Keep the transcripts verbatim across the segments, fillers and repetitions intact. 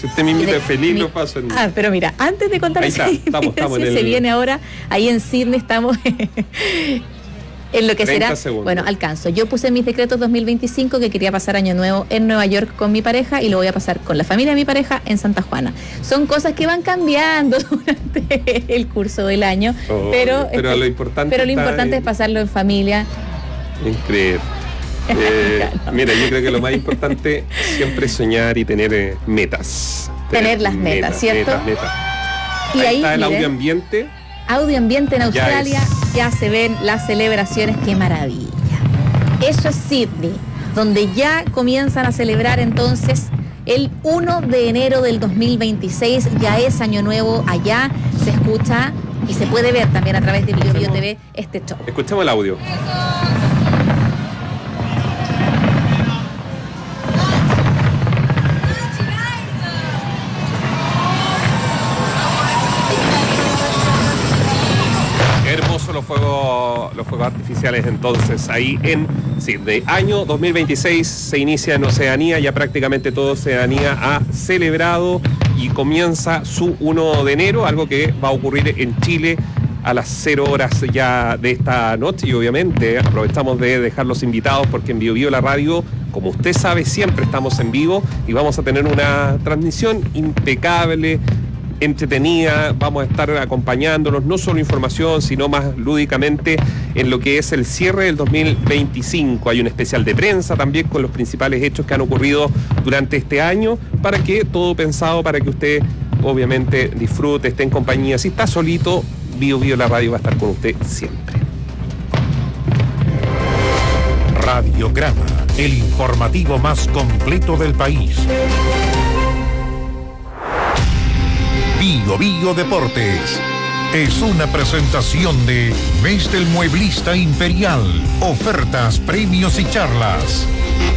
Si usted me invita feliz, mi... lo paso en... Ah, pero mira, antes de contar esa estamos, estamos en el... se viene ahora, ahí en Sydney estamos en lo que será, segundos. Bueno, alcanzo. Yo puse en mis decretos dos mil veinticinco que quería pasar Año Nuevo en Nueva York con mi pareja y lo voy a pasar con la familia de mi pareja en Santa Juana. Son cosas que van cambiando durante el curso del año, oh, pero, pero este, lo importante, pero lo importante en... es pasarlo en familia. Increíble. Eh, mira, yo creo que lo más importante siempre es soñar y tener eh, metas. Tener, tener las metas, metas ¿cierto? Metas, metas. Y ahí, ahí está el miren, audio ambiente. Audio ambiente en Australia, ya, ya se ven las celebraciones, qué maravilla. Eso es Sydney, donde ya comienzan a celebrar entonces el primero de enero del dos mil veintiséis, ya es Año Nuevo allá, se escucha y se puede ver también a través de Bio Bio T V este show. Escuchemos el audio. Hermosos los fuegos, los fuegos artificiales entonces ahí en Sydney. Año dos mil veintiséis se inicia en Oceanía, ya prácticamente toda Oceanía ha celebrado y comienza su primero de enero, algo que va a ocurrir en Chile a las cero horas ya de esta noche y obviamente aprovechamos de dejar los invitados porque en Bio Bio la radio, como usted sabe, siempre estamos en vivo y vamos a tener una transmisión impecable, entretenida, vamos a estar acompañándonos, no solo información, sino más lúdicamente en lo que es el cierre del dos mil veinticinco. Hay un especial de prensa también con los principales hechos que han ocurrido durante este año, para que todo pensado para que usted obviamente disfrute, esté en compañía. Si está solito, Bio Bio la radio va a estar con usted siempre. Radiograma, el informativo más completo del país. Bio Bio Deportes es una presentación de Mes del Mueblista Imperial. Ofertas, premios y charlas.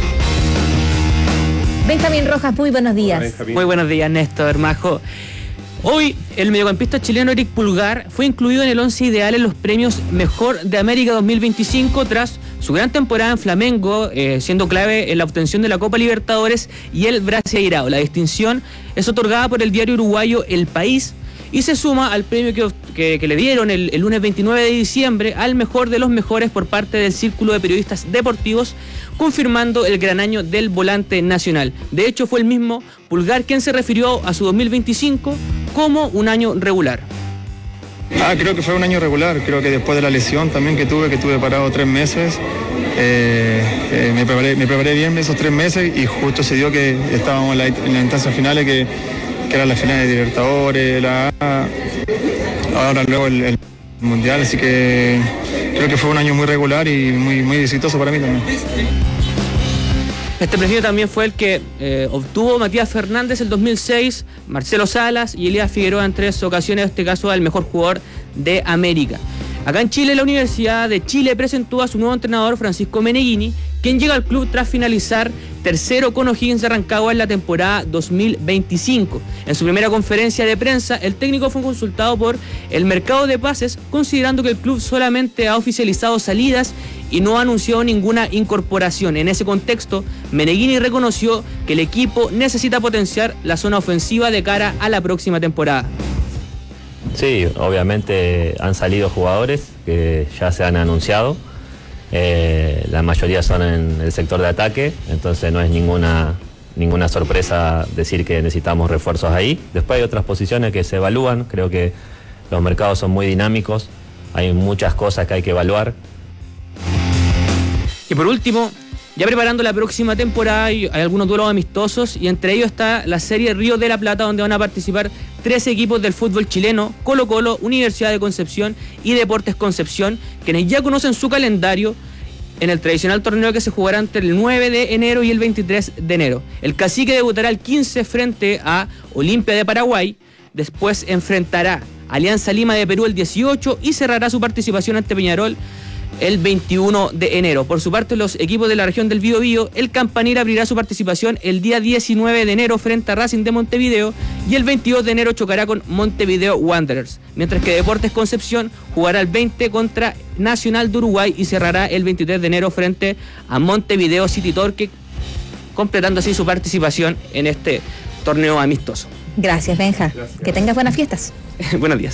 Benjamín Rojas, muy buenos días. Benjamín. Muy buenos días, Néstor Majo. Hoy, el mediocampista chileno Eric Pulgar fue incluido en el once ideal en los premios Mejor de América dos mil veinticinco tras su gran temporada en Flamengo, eh, siendo clave en la obtención de la Copa Libertadores y el Brasileirao. La distinción es otorgada por el diario uruguayo El País y se suma al premio que, que, que le dieron el, el lunes veintinueve de diciembre al mejor de los mejores por parte del Círculo de Periodistas Deportivos, confirmando el gran año del volante nacional. De hecho, fue el mismo Pulgar quien se refirió a su dos mil veinticinco como un año regular. Ah, creo que fue un año regular, creo que después de la lesión también que tuve, que tuve parado tres meses, eh, eh, me, preparé, me preparé bien esos tres meses y justo se dio que estábamos en la, en las instancias finales, que, que eran las finales de Libertadores, la A, ahora luego el, el Mundial, así que creo que fue un año muy regular y muy, muy exitoso para mí también. Este premio también fue el que eh, obtuvo Matías Fernández el dos mil seis, Marcelo Salas y Elías Figueroa en tres ocasiones, en este caso al mejor jugador de América. Acá en Chile, la Universidad de Chile presentó a su nuevo entrenador Francisco Meneghini, quien llega al club tras finalizar tercero con O'Higgins de Rancagua en la temporada dos mil veinticinco. En su primera conferencia de prensa, el técnico fue consultado por el mercado de pases, considerando que el club solamente ha oficializado salidas y no anunció ninguna incorporación. En ese contexto, Meneghini reconoció que el equipo necesita potenciar la zona ofensiva de cara a la próxima temporada. Sí, obviamente han salido jugadores que ya se han anunciado. Eh, la mayoría son en el sector de ataque, entonces no es ninguna, ninguna sorpresa decir que necesitamos refuerzos ahí. Después hay otras posiciones que se evalúan, creo que los mercados son muy dinámicos, hay muchas cosas que hay que evaluar. Y por último, ya preparando la próxima temporada, hay algunos duelos amistosos y entre ellos está la serie Río de la Plata, donde van a participar tres equipos del fútbol chileno: Colo Colo, Universidad de Concepción y Deportes Concepción, quienes ya conocen su calendario en el tradicional torneo que se jugará entre el nueve de enero y el veintitrés de enero. El Cacique debutará el quince frente a Olimpia de Paraguay, después enfrentará a Alianza Lima de Perú el dieciocho y cerrará su participación ante Peñarol el veintiuno de enero. Por su parte, los equipos de la región del Biobío, el Campanil abrirá su participación el día diecinueve de enero frente a Racing de Montevideo y el veintidós de enero chocará con Montevideo Wanderers, mientras que Deportes Concepción jugará el veinte contra Nacional de Uruguay y cerrará el veintitrés de enero frente a Montevideo City Torque, completando así su participación en este torneo amistoso. Gracias, Benja. Gracias. Que tengas buenas fiestas. Buenos días.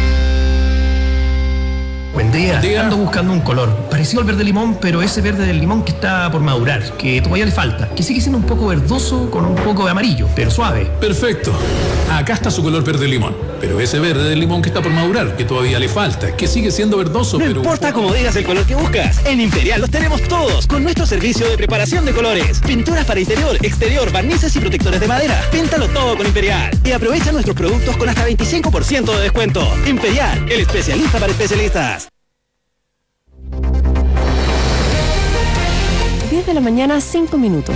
Buen día. Buen día. Ando buscando un color parecido al verde limón, pero ese verde del limón que está por madurar, que todavía le falta, que sigue siendo un poco verdoso con un poco de amarillo, pero suave. Perfecto. Acá está su color verde limón, pero ese verde del limón que está por madurar, que todavía le falta, que sigue siendo verdoso, no pero... No importa cómo digas el color que buscas, en Imperial los tenemos todos, con nuestro servicio de preparación de colores, pinturas para interior, exterior, barnices y protectores de madera. Píntalo todo con Imperial y aprovecha nuestros productos con hasta veinticinco por ciento de descuento. Imperial, el especialista para especialistas. diez de la mañana, cinco minutos.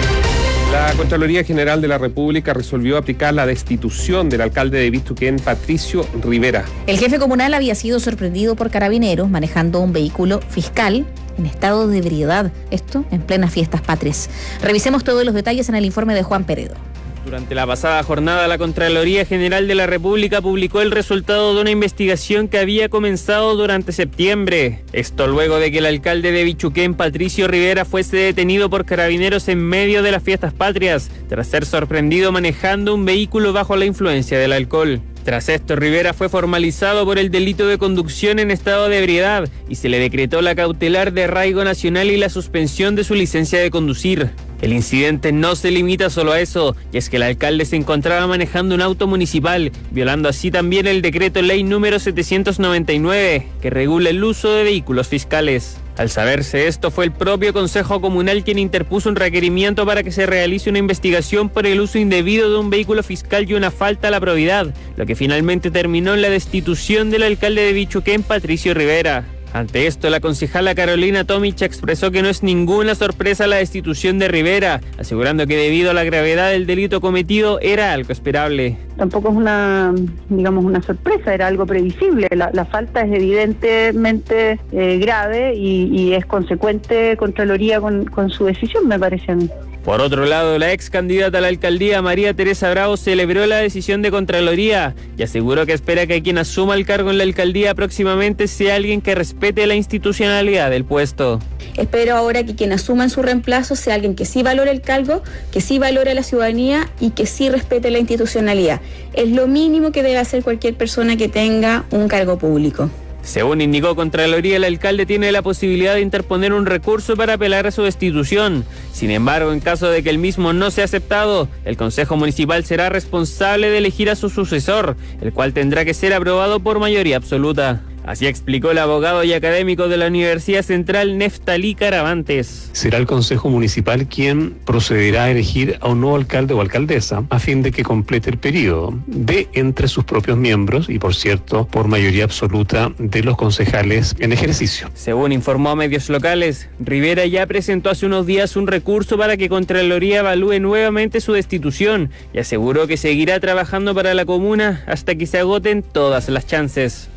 La Contraloría General de la República resolvió aplicar la destitución del alcalde de Bistuquén, Patricio Rivera. El jefe comunal había sido sorprendido por carabineros manejando un vehículo fiscal en estado de ebriedad, esto en plenas fiestas patrias. Revisemos todos los detalles en el informe de Juan Peredo. Durante la pasada jornada, la Contraloría General de la República publicó el resultado de una investigación que había comenzado durante septiembre. Esto luego de que el alcalde de Bichuquén, Patricio Rivera, fuese detenido por carabineros en medio de las fiestas patrias, tras ser sorprendido manejando un vehículo bajo la influencia del alcohol. Tras esto, Rivera fue formalizado por el delito de conducción en estado de ebriedad y se le decretó la cautelar de arraigo nacional y la suspensión de su licencia de conducir. El incidente no se limita solo a eso, y es que el alcalde se encontraba manejando un auto municipal, violando así también el decreto ley número setecientos noventa y nueve, que regula el uso de vehículos fiscales. Al saberse esto, fue el propio Consejo Comunal quien interpuso un requerimiento para que se realice una investigación por el uso indebido de un vehículo fiscal y una falta a la probidad, lo que finalmente terminó en la destitución del alcalde de Bichuquén, Patricio Rivera. Ante esto, la concejala Carolina Tomic expresó que no es ninguna sorpresa la destitución de Rivera, asegurando que debido a la gravedad del delito cometido era algo esperable. Tampoco es una, digamos, una sorpresa, era algo previsible. La, la falta es evidentemente eh, grave y, y es consecuente Contraloría con, con su decisión, me parece a mí. Por otro lado, la ex candidata a la alcaldía, María Teresa Bravo, celebró la decisión de Contraloría y aseguró que espera que quien asuma el cargo en la alcaldía próximamente sea alguien que respete la institucionalidad del puesto. Espero ahora que quien asuma en su reemplazo sea alguien que sí valore el cargo, que sí valore a la ciudadanía y que sí respete la institucionalidad. Es lo mínimo que debe hacer cualquier persona que tenga un cargo público. Según indicó Contraloría, el alcalde tiene la posibilidad de interponer un recurso para apelar a su destitución. Sin embargo, en caso de que el mismo no sea aceptado, el Consejo Municipal será responsable de elegir a su sucesor, el cual tendrá que ser aprobado por mayoría absoluta. Así explicó el abogado y académico de la Universidad Central, Neftalí Caravantes. Será el Consejo Municipal quien procederá a elegir a un nuevo alcalde o alcaldesa a fin de que complete el periodo de entre sus propios miembros y, por cierto, por mayoría absoluta de los concejales en ejercicio. Según informó a medios locales, Rivera ya presentó hace unos días un recurso para que Contraloría evalúe nuevamente su destitución y aseguró que seguirá trabajando para la comuna hasta que se agoten todas las chances.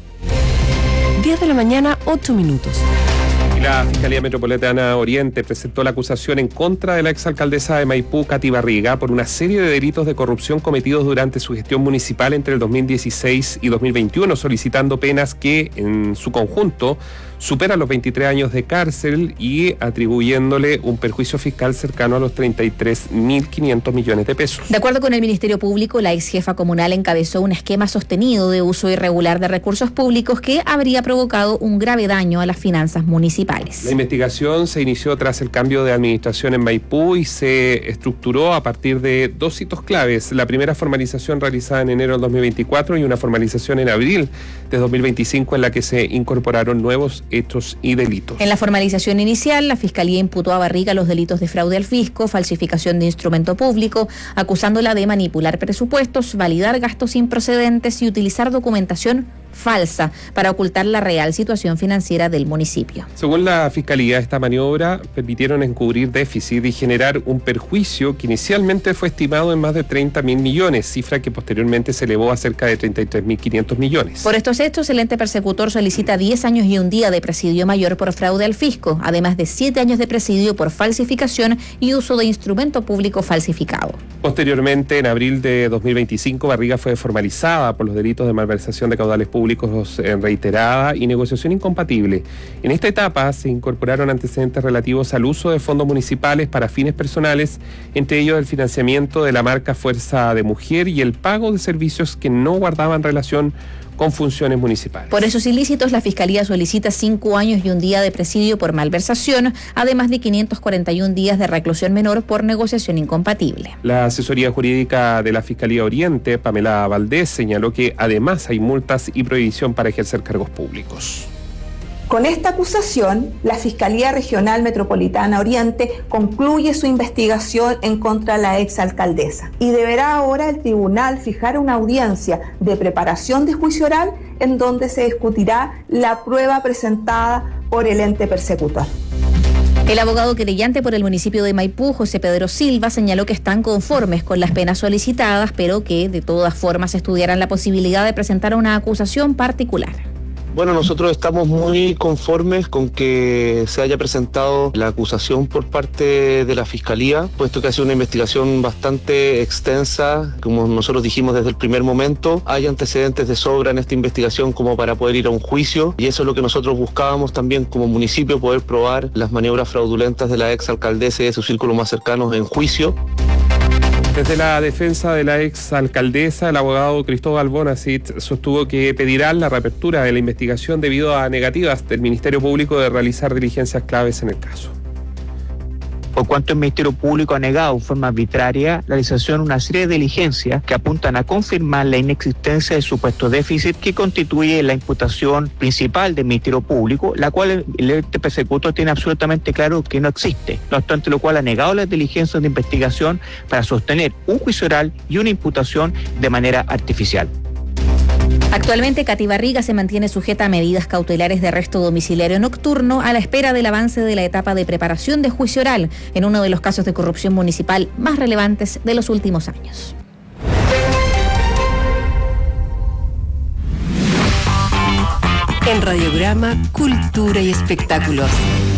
diez de la mañana, ocho minutos. Y la Fiscalía Metropolitana Oriente presentó la acusación en contra de la exalcaldesa de Maipú, Katy Barriga, por una serie de delitos de corrupción cometidos durante su gestión municipal entre el dos mil dieciséis y dos mil veintiuno, solicitando penas que, en su conjunto, superan los veintitrés años de cárcel y atribuyéndole un perjuicio fiscal cercano a los treinta y tres mil quinientos millones de pesos. De acuerdo con el Ministerio Público, la ex jefa comunal encabezó un esquema sostenido de uso irregular de recursos públicos que habría provocado un grave daño a las finanzas municipales. La investigación se inició tras el cambio de administración en Maipú y se estructuró a partir de dos hitos claves. La primera formalización realizada en enero del dos mil veinticuatro y una formalización en abril de dos mil veinticinco en la que se incorporaron nuevos hechos y delitos. En la formalización inicial, la Fiscalía imputó a Barriga los delitos de fraude al fisco, falsificación de instrumento público, acusándola de manipular presupuestos, validar gastos improcedentes y utilizar documentación falsa para ocultar la real situación financiera del municipio. Según la Fiscalía, esta maniobra permitieron encubrir déficit y generar un perjuicio que inicialmente fue estimado en más de treinta mil millones, cifra que posteriormente se elevó a cerca de treinta y tres mil quinientos millones. Por estos hechos, el ente persecutor solicita diez años y un día de presidio mayor por fraude al fisco, además de siete años de presidio por falsificación y uso de instrumento público falsificado. Posteriormente, en abril de dos mil veinticinco, Barriga fue formalizada por los delitos de malversación de caudales públicos públicos en reiterada y negociación incompatible. En esta etapa se incorporaron antecedentes relativos al uso de fondos municipales para fines personales, entre ellos el financiamiento de la marca Fuerza de Mujer y el pago de servicios que no guardaban relación con funciones municipales. Por esos ilícitos, la Fiscalía solicita cinco años y un día de presidio por malversación, además de quinientos cuarenta y un días de reclusión menor por negociación incompatible. La asesoría jurídica de la Fiscalía Oriente, Pamela Valdés, señaló que además hay multas y prohibición para ejercer cargos públicos. Con esta acusación, la Fiscalía Regional Metropolitana Oriente concluye su investigación en contra de la exalcaldesa y deberá ahora el tribunal fijar una audiencia de preparación de juicio oral en donde se discutirá la prueba presentada por el ente persecutor. El abogado querellante por el municipio de Maipú, José Pedro Silva, señaló que están conformes con las penas solicitadas, pero que de todas formas estudiarán la posibilidad de presentar una acusación particular. Bueno, nosotros estamos muy conformes con que se haya presentado la acusación por parte de la Fiscalía, puesto que ha sido una investigación bastante extensa. Como nosotros dijimos desde el primer momento, hay antecedentes de sobra en esta investigación como para poder ir a un juicio, y eso es lo que nosotros buscábamos también como municipio, poder probar las maniobras fraudulentas de la exalcaldesa y de sus círculos más cercanos en juicio. Desde la defensa de la exalcaldesa, el abogado Cristóbal Bonacit sostuvo que pedirán la reapertura de la investigación debido a negativas del Ministerio Público de realizar diligencias claves en el caso. Por cuanto el Ministerio Público ha negado en forma arbitraria la realización de una serie de diligencias que apuntan a confirmar la inexistencia del supuesto déficit que constituye la imputación principal del Ministerio Público, la cual el ente persecutor tiene absolutamente claro que no existe, no obstante lo cual ha negado las diligencias de investigación para sostener un juicio oral y una imputación de manera artificial. Actualmente, Katy Barriga se mantiene sujeta a medidas cautelares de arresto domiciliario nocturno a la espera del avance de la etapa de preparación de juicio oral en uno de los casos de corrupción municipal más relevantes de los últimos años. En Radiograma, Cultura y Espectáculos.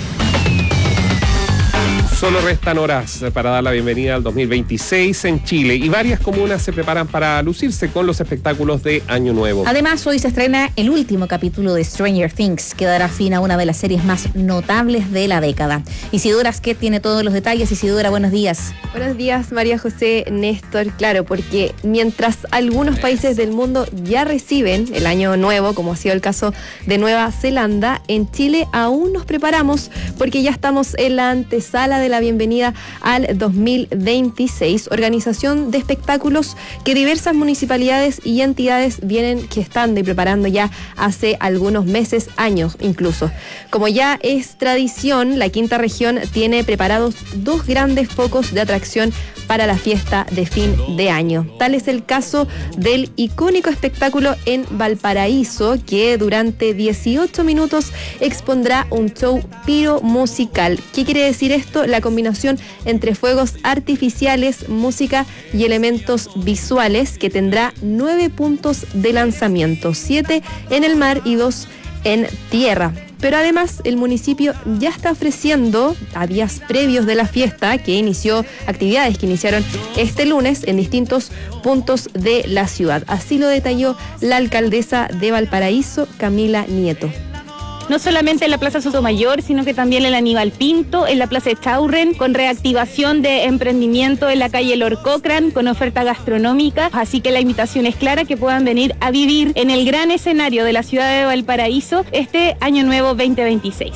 Solo restan horas para dar la bienvenida al dos mil veintiséis en Chile y varias comunas se preparan para lucirse con los espectáculos de Año Nuevo. Además, hoy se estrena el último capítulo de Stranger Things, que dará fin a una de las series más notables de la década. Isidora Asquet tiene todos los detalles. Isidora, buenos días. Buenos días, María José, Néstor. Claro, porque mientras algunos países del mundo ya reciben el Año Nuevo, como ha sido el caso de Nueva Zelanda, en Chile aún nos preparamos porque ya estamos en la antesala de la bienvenida al dos mil veintiséis, organización de espectáculos que diversas municipalidades y entidades vienen gestando y preparando ya hace algunos meses, años incluso. Como ya es tradición, la quinta región tiene preparados dos grandes focos de atracción para la fiesta de fin de año. Tal es el caso del icónico espectáculo en Valparaíso, que durante dieciocho minutos expondrá un show piro musical. ¿Qué quiere decir esto? La combinación entre fuegos artificiales, música y elementos visuales, que tendrá nueve puntos de lanzamiento, siete en el mar y dos en tierra. Pero además el municipio ya está ofreciendo, a días previos de la fiesta, que inició, actividades que iniciaron este lunes en distintos puntos de la ciudad. Así lo detalló la alcaldesa de Valparaíso, Camila Nieto. No solamente en la Plaza Sotomayor, sino que también en la Aníbal Pinto, en la Plaza de Chaurren, con reactivación de emprendimiento en la calle Lord Cochrane, con oferta gastronómica. Así que la invitación es clara, que puedan venir a vivir en el gran escenario de la ciudad de Valparaíso este Año Nuevo veinte veintiséis.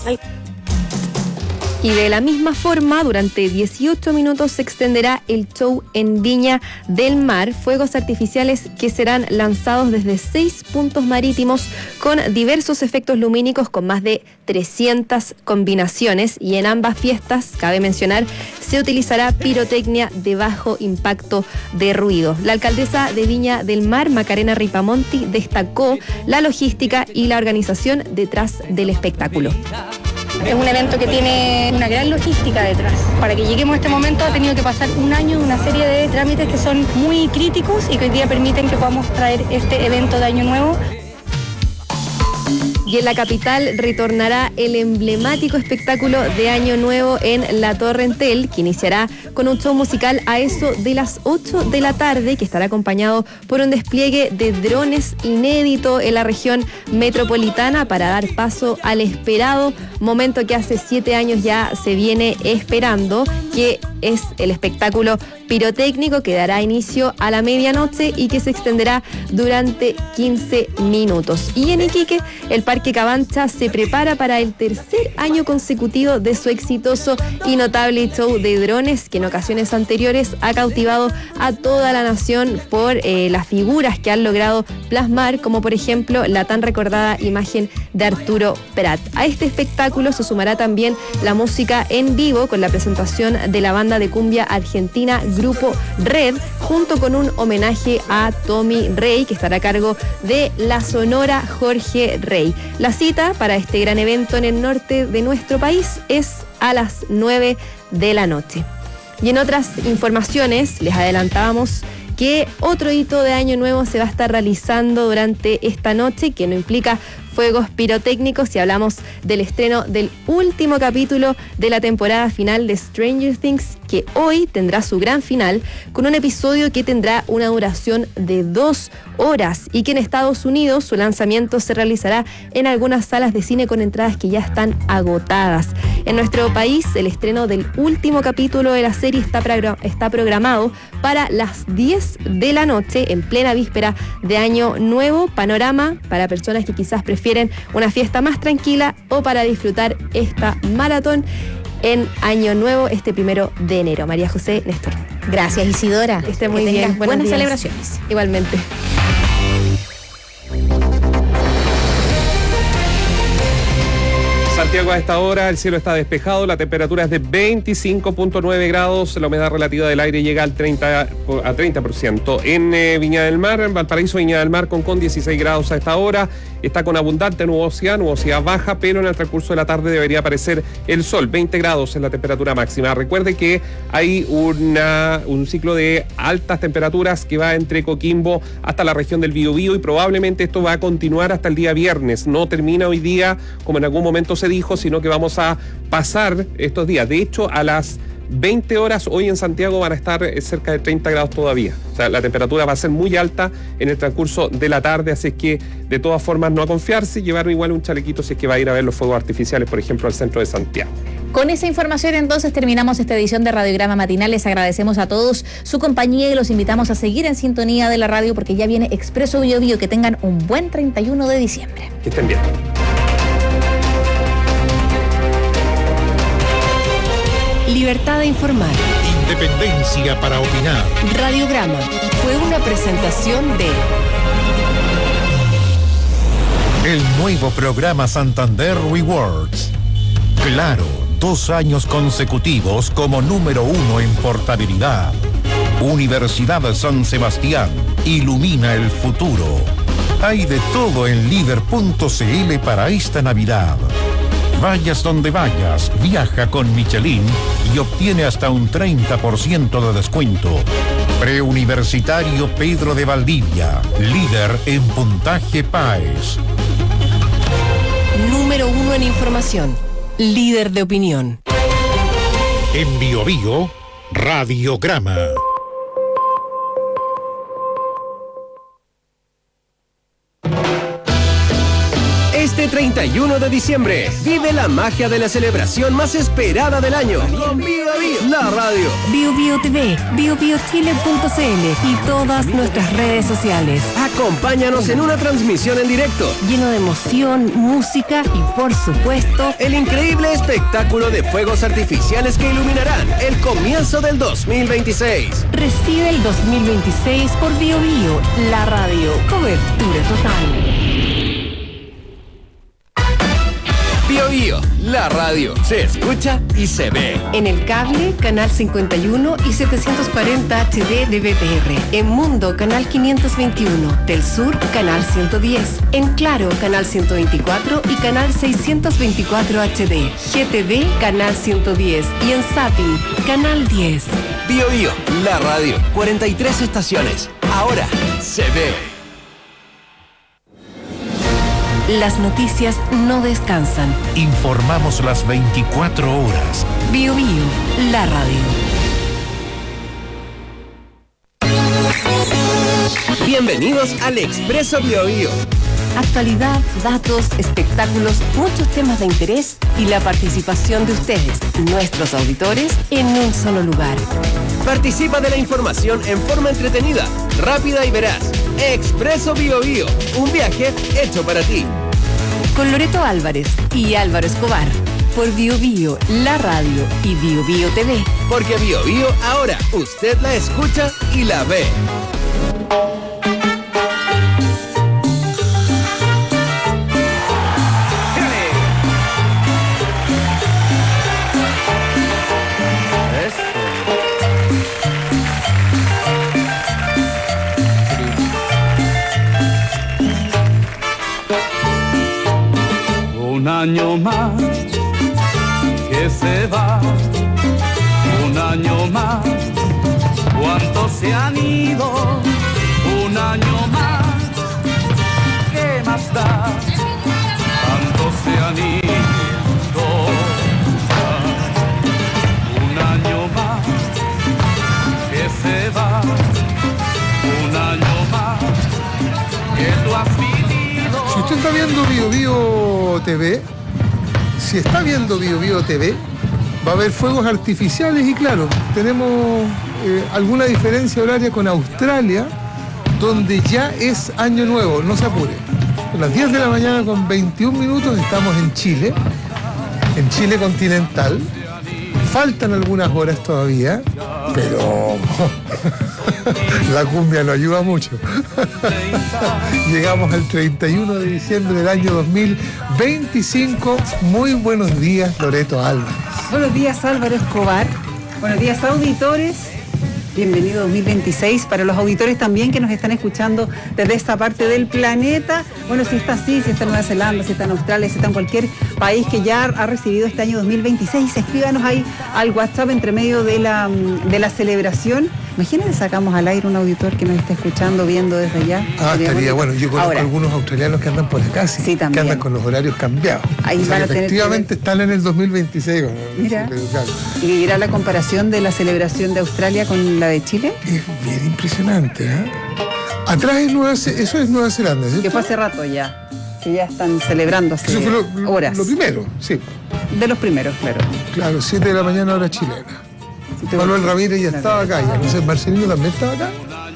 Y de la misma forma, durante dieciocho minutos se extenderá el show en Viña del Mar, fuegos artificiales que serán lanzados desde seis puntos marítimos con diversos efectos lumínicos con más de trescientas combinaciones, y en ambas fiestas, cabe mencionar, se utilizará pirotecnia de bajo impacto de ruido. La alcaldesa de Viña del Mar, Macarena Ripamonti, destacó la logística y la organización detrás del espectáculo. Es un evento que tiene una gran logística detrás. Para que lleguemos a este momento ha tenido que pasar un año, una serie de trámites que son muy críticos y que hoy día permiten que podamos traer este evento de Año Nuevo. Y en la capital retornará el emblemático espectáculo de Año Nuevo en La Torre Entel, que iniciará con un show musical a eso de las ocho de la tarde, que estará acompañado por un despliegue de drones inédito en la región metropolitana para dar paso al esperado momento que hace siete años ya se viene esperando, que es el espectáculo pirotécnico que dará inicio a la medianoche y que se extenderá durante quince minutos. Y en Iquique, el Parque Cabancha se prepara para el tercer año consecutivo de su exitoso y notable show de drones, que en ocasiones anteriores ha cautivado a toda la nación por eh, las figuras que han logrado plasmar, como por ejemplo la tan recordada imagen de Arturo Prat. A este espectáculo se sumará también la música en vivo con la presentación de la banda de cumbia argentina Grupo Red, junto con un homenaje a Tommy Rey, que estará a cargo de la Sonora Jorge Rey. La cita para este gran evento en el norte de nuestro país es a las nueve de la noche. Y en otras informaciones, les adelantábamos que otro hito de Año Nuevo se va a estar realizando durante esta noche, que no implica fuegos pirotécnicos, y hablamos del estreno del último capítulo de la temporada final de Stranger Things, que hoy tendrá su gran final con un episodio que tendrá una duración de dos horas y que en Estados Unidos su lanzamiento se realizará en algunas salas de cine con entradas que ya están agotadas. En nuestro país, el estreno del último capítulo de la serie está, progr- está programado para las diez de la noche, en plena víspera de Año Nuevo. Panorama para personas que quizás prefieren una fiesta más tranquila o para disfrutar esta maratón en Año Nuevo, este primero de enero. María José, Néstor. Gracias, Isidora. Esté muy que bien. Buenas días. Celebraciones. Igualmente. Santiago, a esta hora el cielo está despejado, la temperatura es de veinticinco punto nueve grados, la humedad relativa del aire llega al treinta, a treinta por ciento. En eh, Viña del Mar, en Valparaíso, Viña del Mar, con, con dieciséis grados a esta hora, está con abundante nubosidad, nubosidad baja, pero en el transcurso de la tarde debería aparecer el sol, veinte grados es la temperatura máxima. Recuerde que hay una, un ciclo de altas temperaturas que va entre Coquimbo hasta la región del Biobío, y probablemente esto va a continuar hasta el día viernes, no termina hoy día como en algún momento se dijo, sino que vamos a pasar estos días. De hecho, a las veinte horas hoy en Santiago van a estar cerca de treinta grados todavía. O sea, la temperatura va a ser muy alta en el transcurso de la tarde, así es que de todas formas no a confiarse, llevar igual un chalequito si es que va a ir a ver los fuegos artificiales, por ejemplo, al centro de Santiago. Con esa información entonces terminamos esta edición de Radiograma Matinal. Les agradecemos a todos su compañía y los invitamos a seguir en sintonía de la radio porque ya viene Expreso Bio Bio. Que tengan un buen treinta y uno de diciembre. Que estén bien. Libertad de informar. Independencia para opinar. Radiograma fue una presentación de El nuevo programa Santander Rewards. Claro, dos años consecutivos como número uno en portabilidad. Universidad San Sebastián. Ilumina el futuro. Hay de todo en líder punto c l para esta Navidad. Vayas donde vayas, viaja con Michelin y obtiene hasta un treinta por ciento de descuento. Preuniversitario Pedro de Valdivia, líder en puntaje PAES. número uno en información, líder de opinión. En Bio Bio, Radiograma. Este treinta y uno de diciembre, vive la magia de la celebración más esperada del año con Bio Bio, la radio. Bio Bio T V, bio bio chile punto c l y todas nuestras redes sociales. Acompáñanos en una transmisión en directo, lleno de emoción, música y, por supuesto, el increíble espectáculo de fuegos artificiales que iluminarán el comienzo del dos mil veintiséis. Recibe el dos mil veintiséis por Bio Bio, la radio. Cobertura total. Bio Bio, la radio, se escucha y se ve. En el cable, canal cincuenta y uno y setecientos cuarenta H D de B T R. En Mundo, canal quinientos veintiuno. Del Sur, canal ciento diez. En Claro, canal ciento veinticuatro y canal seiscientos veinticuatro H D. G T V, canal ciento diez. Y en Zapping, canal diez. Bio Bio, la radio, cuarenta y tres estaciones. Ahora se ve. Las noticias no descansan. Informamos las veinticuatro horas. Bio Bio, la radio. Bienvenidos al Expreso Bio Bio. Actualidad, datos, espectáculos, muchos temas de interés y la participación de ustedes, nuestros auditores, en un solo lugar. Participa de la información en forma entretenida, rápida y veraz. Expreso Bio Bio, un viaje hecho para ti. Con Loreto Álvarez y Álvaro Escobar, por Bio Bio, la radio y Bio Bio T V. Porque Bio Bio ahora usted la escucha y la ve. Un año más que se va, un año más, ¿cuántos se han ido? Un año más, ¿qué más da? ¿Cuántos se han ido? Un año más que se va, un año más que tú has vivido. Si usted está viendo Bio Bio T V, si está viendo Bio Bio T V, va a haber fuegos artificiales y claro, tenemos eh, alguna diferencia horaria con Australia, donde ya es año nuevo, no se apure. A las diez de la mañana con veintiún minutos estamos en Chile, en Chile continental. Faltan algunas horas todavía, pero la cumbia nos ayuda mucho. Llegamos al treinta y uno de diciembre del año dos mil veinticinco. Muy buenos días, Loreto Álvarez. Buenos días, Álvaro Escobar. Buenos días, auditores. Bienvenido dos mil veintiséis. Para los auditores también que nos están escuchando desde esta parte del planeta. Bueno, si está así, si está en Nueva Zelanda, si está en Australia, si está en cualquier país que ya ha recibido este año dos mil veintiséis, escríbanos ahí al WhatsApp entre medio de la, de la celebración. Imagínense, sacamos al aire un auditor que nos está escuchando, viendo desde allá. Ah, Sería estaría bueno. Yo conozco Ahora, algunos australianos que andan por acá, sí, sí, que andan con los horarios cambiados. Ahí o sea, van a que tener efectivamente que... están en el dos mil veintiséis. Bueno, mira, pero claro. y irá la comparación de la celebración de Australia con la de Chile. Es bien impresionante, ¿eh? Atrás es Nueva, eso es Nueva Zelanda, ¿cierto? Que fue hace rato ya, que ya están celebrando hace Eso fue lo, lo, horas. Lo primero, sí. De los primeros, claro. Claro, siete de la mañana hora chilena. Manuel Ramírez ya estaba acá, ya no sé, Marcelino también estaba acá.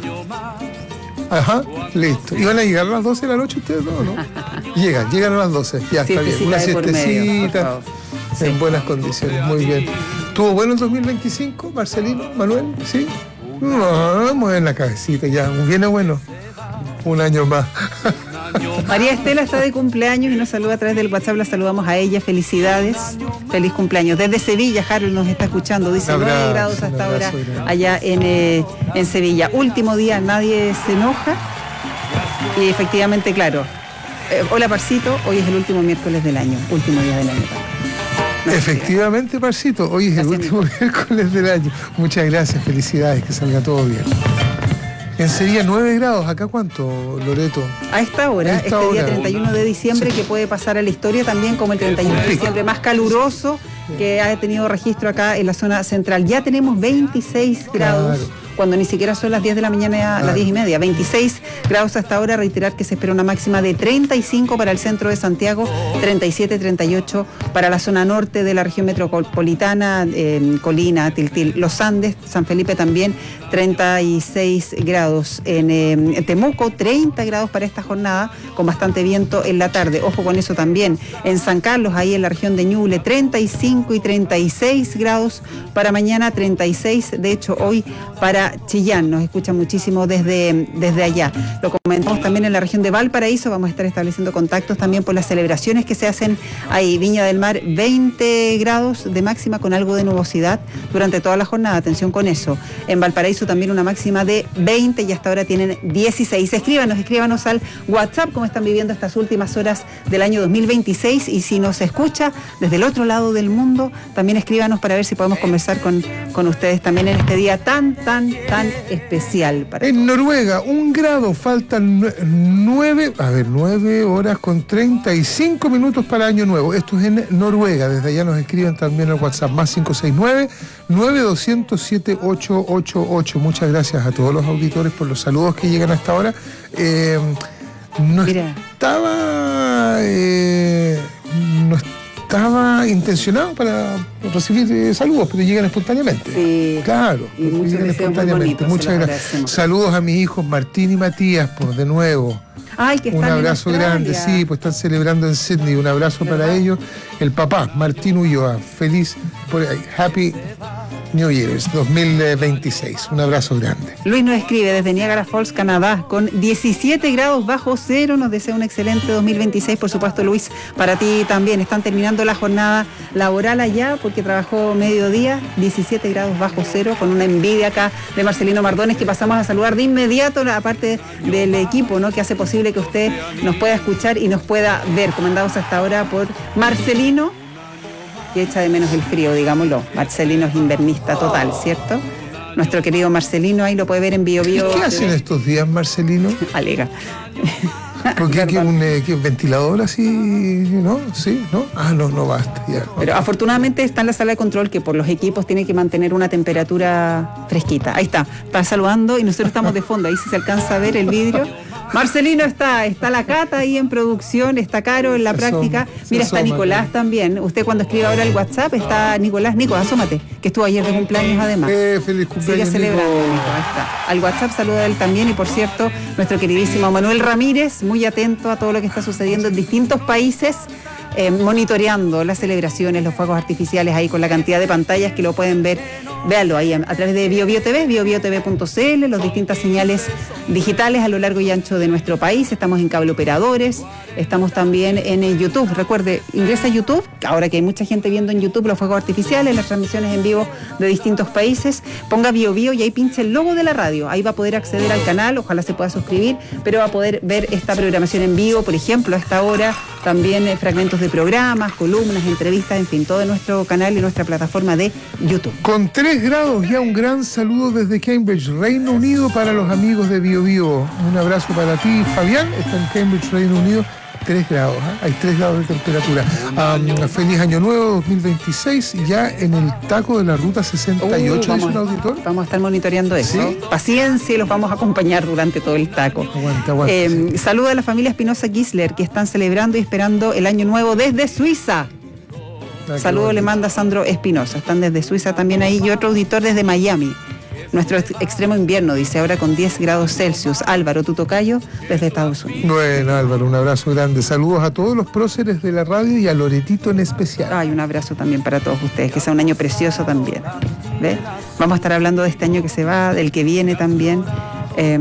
Ajá, listo. ¿Iban a llegar a las doce de la noche ustedes dos, no? Llegan, llegan a las doce, ya está bien. Una siestecita, sí, en buenas condiciones, muy bien. ¿Tuvo bueno el dos mil veinticinco, Marcelino, Manuel? ¿Sí? No, vamos en la cabecita ya, viene bueno. Un año más. María Estela está de cumpleaños y nos saluda a través del WhatsApp, la saludamos a ella, felicidades, feliz cumpleaños. Desde Sevilla, Harold nos está escuchando, dice nueve grados hasta ahora allá en, eh, en Sevilla. Último día, nadie se enoja y efectivamente, claro. Eh, hola, Parcito, hoy es el último miércoles del año, último día del año. No Efectivamente, Parcito, hoy es el último miércoles del año. Muchas gracias, felicidades, que salga todo bien. En Sevilla nueve grados, ¿acá cuánto, Loreto? A esta hora, a esta este hora, día treinta y uno de diciembre, sí, que puede pasar a la historia también como el treinta y uno de diciembre más caluroso que ha tenido registro acá en la zona central. Ya tenemos veintiséis grados. Claro. Cuando ni siquiera son las diez de la mañana a las diez y media, veintiséis grados hasta ahora. Reiterar que se espera una máxima de treinta y cinco para el centro de Santiago, treinta y siete, treinta y ocho para la zona norte de la región metropolitana, eh, Colina, Tiltil, Los Andes, San Felipe también, treinta y seis grados. En, eh, en Temuco, treinta grados para esta jornada, con bastante viento en la tarde. Ojo con eso también. En San Carlos, ahí en la región de Ñuble, treinta y cinco y treinta y seis grados para mañana, treinta y seis, de hecho hoy para Chillán, nos escucha muchísimo desde, desde allá. Lo comentamos también en la región de Valparaíso, vamos a estar estableciendo contactos también por las celebraciones que se hacen ahí. Viña del Mar, veinte grados de máxima con algo de nubosidad durante toda la jornada, atención con eso. En Valparaíso también una máxima de veinte y hasta ahora tienen dieciséis. Escríbanos, escríbanos al WhatsApp cómo están viviendo estas últimas horas del año dos mil veintiséis y si nos escucha desde el otro lado del mundo, también escríbanos para ver si podemos conversar con, con ustedes también en este día tan, tan tan especial para En todos. Noruega, un grado, faltan nue- nueve, a ver, nueve horas con treinta y cinco minutos para Año Nuevo. Esto es en Noruega, desde allá nos escriben también al WhatsApp, más cinco seis nueve, nueve dos cero cero, siete ocho ocho ocho. Muchas gracias a todos los auditores por los saludos que llegan hasta ahora. Eh, no Mira. estaba... eh, no estaba intencionado para recibir eh, saludos, pero llegan espontáneamente. Sí. Claro, Y muchos llegan deseos muy espontáneamente. bonitos, se Muchas los gracias. agradecemos. Saludos a mis hijos Martín y Matías, por de nuevo. Ay, que Un están en abrazo Australia. grande, sí, pues están celebrando en Sydney. Un abrazo para ellos. El papá, Martín Ulloa, feliz, por ahí, Happy New Year's dos mil veintiséis. Un abrazo grande. Luis nos escribe desde Niagara Falls, Canadá, con diecisiete grados bajo cero. Nos desea un excelente dos mil veintiséis, por supuesto, Luis, para ti también. Están terminando la jornada laboral allá porque trabajó mediodía, diecisiete grados bajo cero, con una envidia acá de Marcelino Mardones, que pasamos a saludar de inmediato, aparte del equipo, ¿no?, que hace posible que usted nos pueda escuchar y nos pueda ver, comandados hasta ahora por Marcelino, que echa de menos el frío, digámoslo. Marcelino es invernista total, ¿cierto? Nuestro querido Marcelino, ahí lo puede ver en Bio Bio. ¿Qué hacen estos días, Marcelino? Alega. Porque aquí un, eh, que un ventilador así, ¿no? Sí, ¿no? Ah, no, no basta. Ya. Pero afortunadamente está en la sala de control, que por los equipos tiene que mantener una temperatura fresquita. Ahí está, está saludando y nosotros estamos de fondo. Ahí si se alcanza a ver el vidrio. Marcelino está, está la Cata ahí en producción, está Caro en la Se práctica. asoma, se Mira, está asoma, Nicolás claro. también. Usted cuando escribe ahora el WhatsApp, está Nicolás. Nico, asómate, que estuvo ayer de cumpleaños además. Eh, feliz Sigue cumpleaños, celebrando, Nico. Nico, ahí está. Al WhatsApp saluda a él también y, por cierto, nuestro queridísimo Manuel Ramírez, muy atento a todo lo que está sucediendo en distintos países, eh, monitoreando las celebraciones, los fuegos artificiales ahí con la cantidad de pantallas que lo pueden ver. Véanlo ahí a, a través de Bio Bio T V, bio bio t v punto c l, las distintas señales digitales a lo largo y ancho de nuestro país. Estamos en cable operadores, estamos también en eh, YouTube. Recuerde, ingresa a YouTube, ahora que hay mucha gente viendo en YouTube los fuegos artificiales, las transmisiones en vivo de distintos países. Ponga Bio Bio y ahí pinche el logo de la radio. Ahí va a poder acceder al canal, ojalá se pueda suscribir, pero va a poder ver esta programación en vivo, por ejemplo, a esta hora. También eh, fragmentos de programas, columnas, entrevistas, en fin, todo en nuestro canal y nuestra plataforma de YouTube. Con tres grados ya, un gran saludo desde Cambridge, Reino Unido, para los amigos de Bio Bio. Un abrazo para ti, Fabián. Está en Cambridge, Reino Unido. tres grados, ¿eh? Hay tres grados de temperatura. Um, feliz Año Nuevo dos mil veintiséis, ya en el taco de la ruta sesenta y ocho, Uh, dice vamos, un auditor. Vamos a estar monitoreando eso. ¿Sí? Paciencia, y los vamos a acompañar durante todo el taco. Aguanta, aguanta. Eh, saluda a la familia Espinosa Gisler, que están celebrando y esperando el Año Nuevo desde Suiza. Ah, qué Saludo le bonito. manda Sandro Espinosa. Están desde Suiza también ahí. Y otro auditor desde Miami. Nuestro ex- extremo invierno, dice, ahora con diez grados Celsius. Álvaro, tu tocayo, desde Estados Unidos. Bueno, Álvaro, un abrazo grande. Saludos a todos los próceres de la radio y a Loretito en especial. Ay, un abrazo también para todos ustedes, que sea un año precioso también. ¿Ve? Vamos a estar hablando de este año que se va, del que viene también. Eh,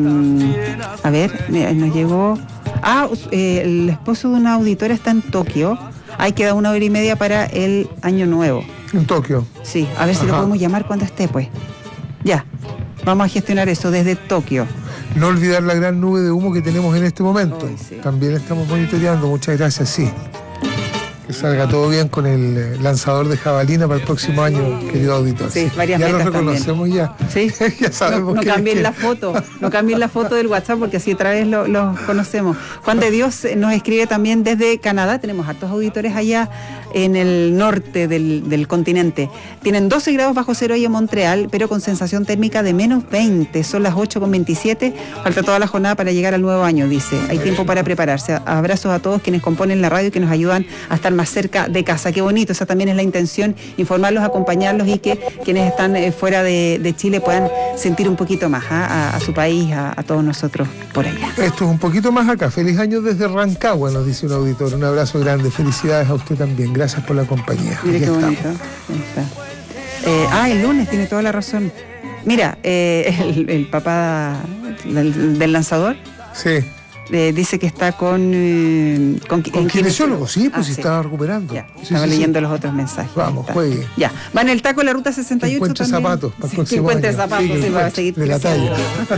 a ver, mira, nos llegó... Ah, eh, el esposo de una auditora está en Tokio. Ahí queda una hora y media para el año nuevo. En Tokio. Sí, a ver si Ajá. lo podemos llamar cuando esté, pues. Ya, vamos a gestionar eso desde Tokio. No olvidar la gran nube de humo que tenemos en este momento. También estamos monitoreando. Muchas gracias, sí. Que salga todo bien con el eh, lanzador de jabalina para el próximo año, querido auditor. Sí, varias ya lo metas también. reconocemos ya. Sí, ya sabemos no, no quién es cambien quién. la foto, no cambien la foto del WhatsApp porque así otra vez lo, lo conocemos. Juan de Dios nos escribe también desde Canadá, tenemos hartos auditores allá en el norte del, del continente. Tienen doce grados bajo cero ahí en Montreal, pero con sensación térmica de menos veinte, son las ocho con veintisiete, falta toda la jornada para llegar al nuevo año, dice. Hay tiempo para prepararse. Abrazos a todos quienes componen la radio y que nos ayudan a estar más cerca de casa. Qué bonito, esa también es la intención, informarlos, acompañarlos y que quienes están eh, fuera de, de Chile puedan sentir un poquito más ¿ah? a, a su país, a, a todos nosotros por allá. Esto es un poquito más acá. Feliz año desde Rancagua, nos dice un auditor. Un abrazo grande. Felicidades a usted también. Gracias por la compañía. Mire Aquí qué estamos. bonito. Ahí está. Eh, ah, el lunes, tiene toda la razón. Mira, eh, el, el papá del, del lanzador Sí. eh, dice que está con... eh, con, Con en kinesiólogo, sí, pues Ah, si sí. estaba recuperando. Ya, Sí, estaba sí, sí. leyendo los otros mensajes. Vamos, Ahí está. juegue. Ya, va en el taco la ruta sesenta y ocho Encuentre también. zapatos para el Sí, próximo que encuentre año. zapatos, Sí, que sí, para encuentre, seguir de la creciendo.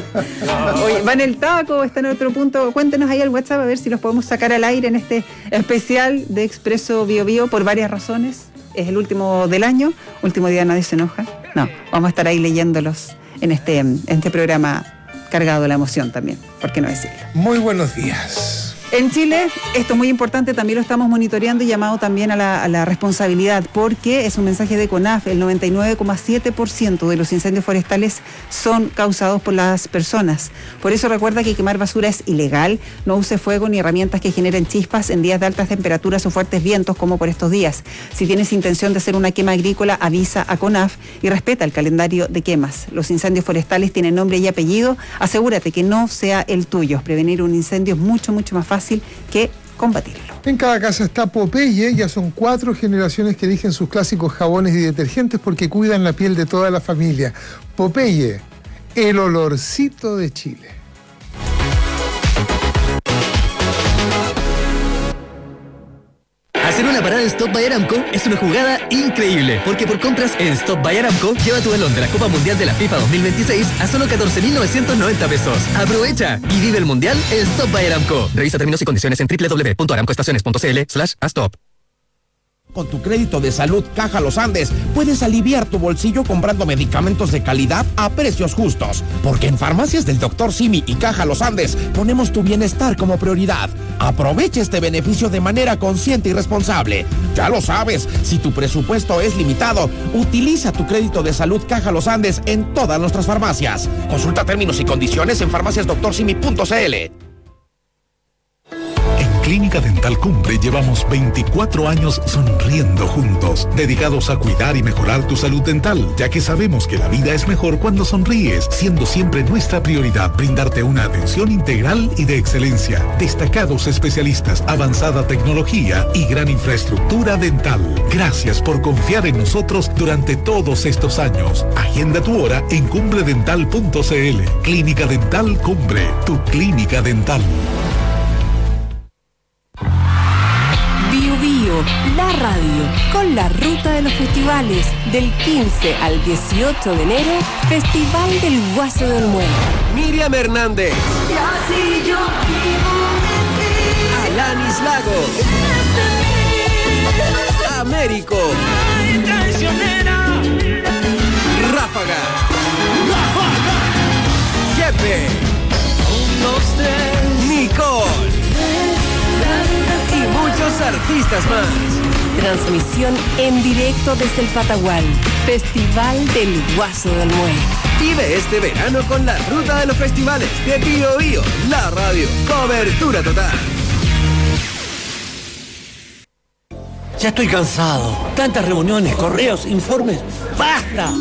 Oye, va en el taco, está en otro punto. Cuéntenos ahí al WhatsApp a ver si los podemos sacar al aire en este especial de Expreso Bio Bio por varias razones. Es el último del año, último día nadie se enoja. No, vamos a estar ahí leyéndolos en este, en este programa cargado de la emoción también, ¿por qué no decirlo? Muy buenos días. En Chile, esto es muy importante, también lo estamos monitoreando y llamado también a la, a la responsabilidad, porque es un mensaje de CONAF, el noventa y nueve coma siete por ciento de los incendios forestales son causados por las personas. Por eso recuerda que quemar basura es ilegal, no use fuego ni herramientas que generen chispas en días de altas temperaturas o fuertes vientos como por estos días. Si tienes intención de hacer una quema agrícola, avisa a CONAF y respeta el calendario de quemas. Los incendios forestales tienen nombre y apellido, asegúrate que no sea el tuyo. Prevenir un incendio es mucho, mucho más fácil que combatirlo. En cada casa está Popeye, ya son cuatro generaciones que eligen sus clásicos jabones y detergentes porque cuidan la piel de toda la familia. Popeye, el olorcito de Chile. Hacer una parada en Stop by Aramco es una jugada increíble, porque por compras en Stop by Aramco, lleva tu balón de la Copa Mundial de la FIFA dos mil veintiséis a solo catorce mil novecientos noventa pesos. ¡Aprovecha y vive el Mundial en Stop by Aramco! Revisa términos y condiciones en doble u doble u doble u punto aramcoestaciones punto c l slash a stop. Con tu crédito de salud Caja Los Andes puedes aliviar tu bolsillo comprando medicamentos de calidad a precios justos. Porque en Farmacias del doctor Simi y Caja Los Andes ponemos tu bienestar como prioridad. Aprovecha este beneficio de manera consciente y responsable. Ya lo sabes, si tu presupuesto es limitado, utiliza tu crédito de salud Caja Los Andes en todas nuestras farmacias. Consulta términos y condiciones en farmacias doctor simi punto c l. Clínica Dental Cumbre llevamos veinticuatro años sonriendo juntos, dedicados a cuidar y mejorar tu salud dental, ya que sabemos que la vida es mejor cuando sonríes, siendo siempre nuestra prioridad brindarte una atención integral y de excelencia, destacados especialistas, avanzada tecnología y gran infraestructura dental. Gracias por confiar en nosotros durante todos estos años. Agenda tu hora en cumbre dental punto c l. Clínica Dental Cumbre, tu clínica dental. Bio Bio, la radio, con la ruta de los festivales del quince al dieciocho de enero, Festival del Guaso del Muelle. Miriam Hernández. Y así yo Alanis Lago. Américo. Ráfaga. Jepe. Nicole. Y muchos artistas más. Transmisión en directo desde el Patagual. Festival del Guaso del Muelle. Vive este verano con la ruta de los festivales de Bio Bio, la radio. Cobertura total. Ya estoy cansado. Tantas reuniones, correos, informes. ¡Basta!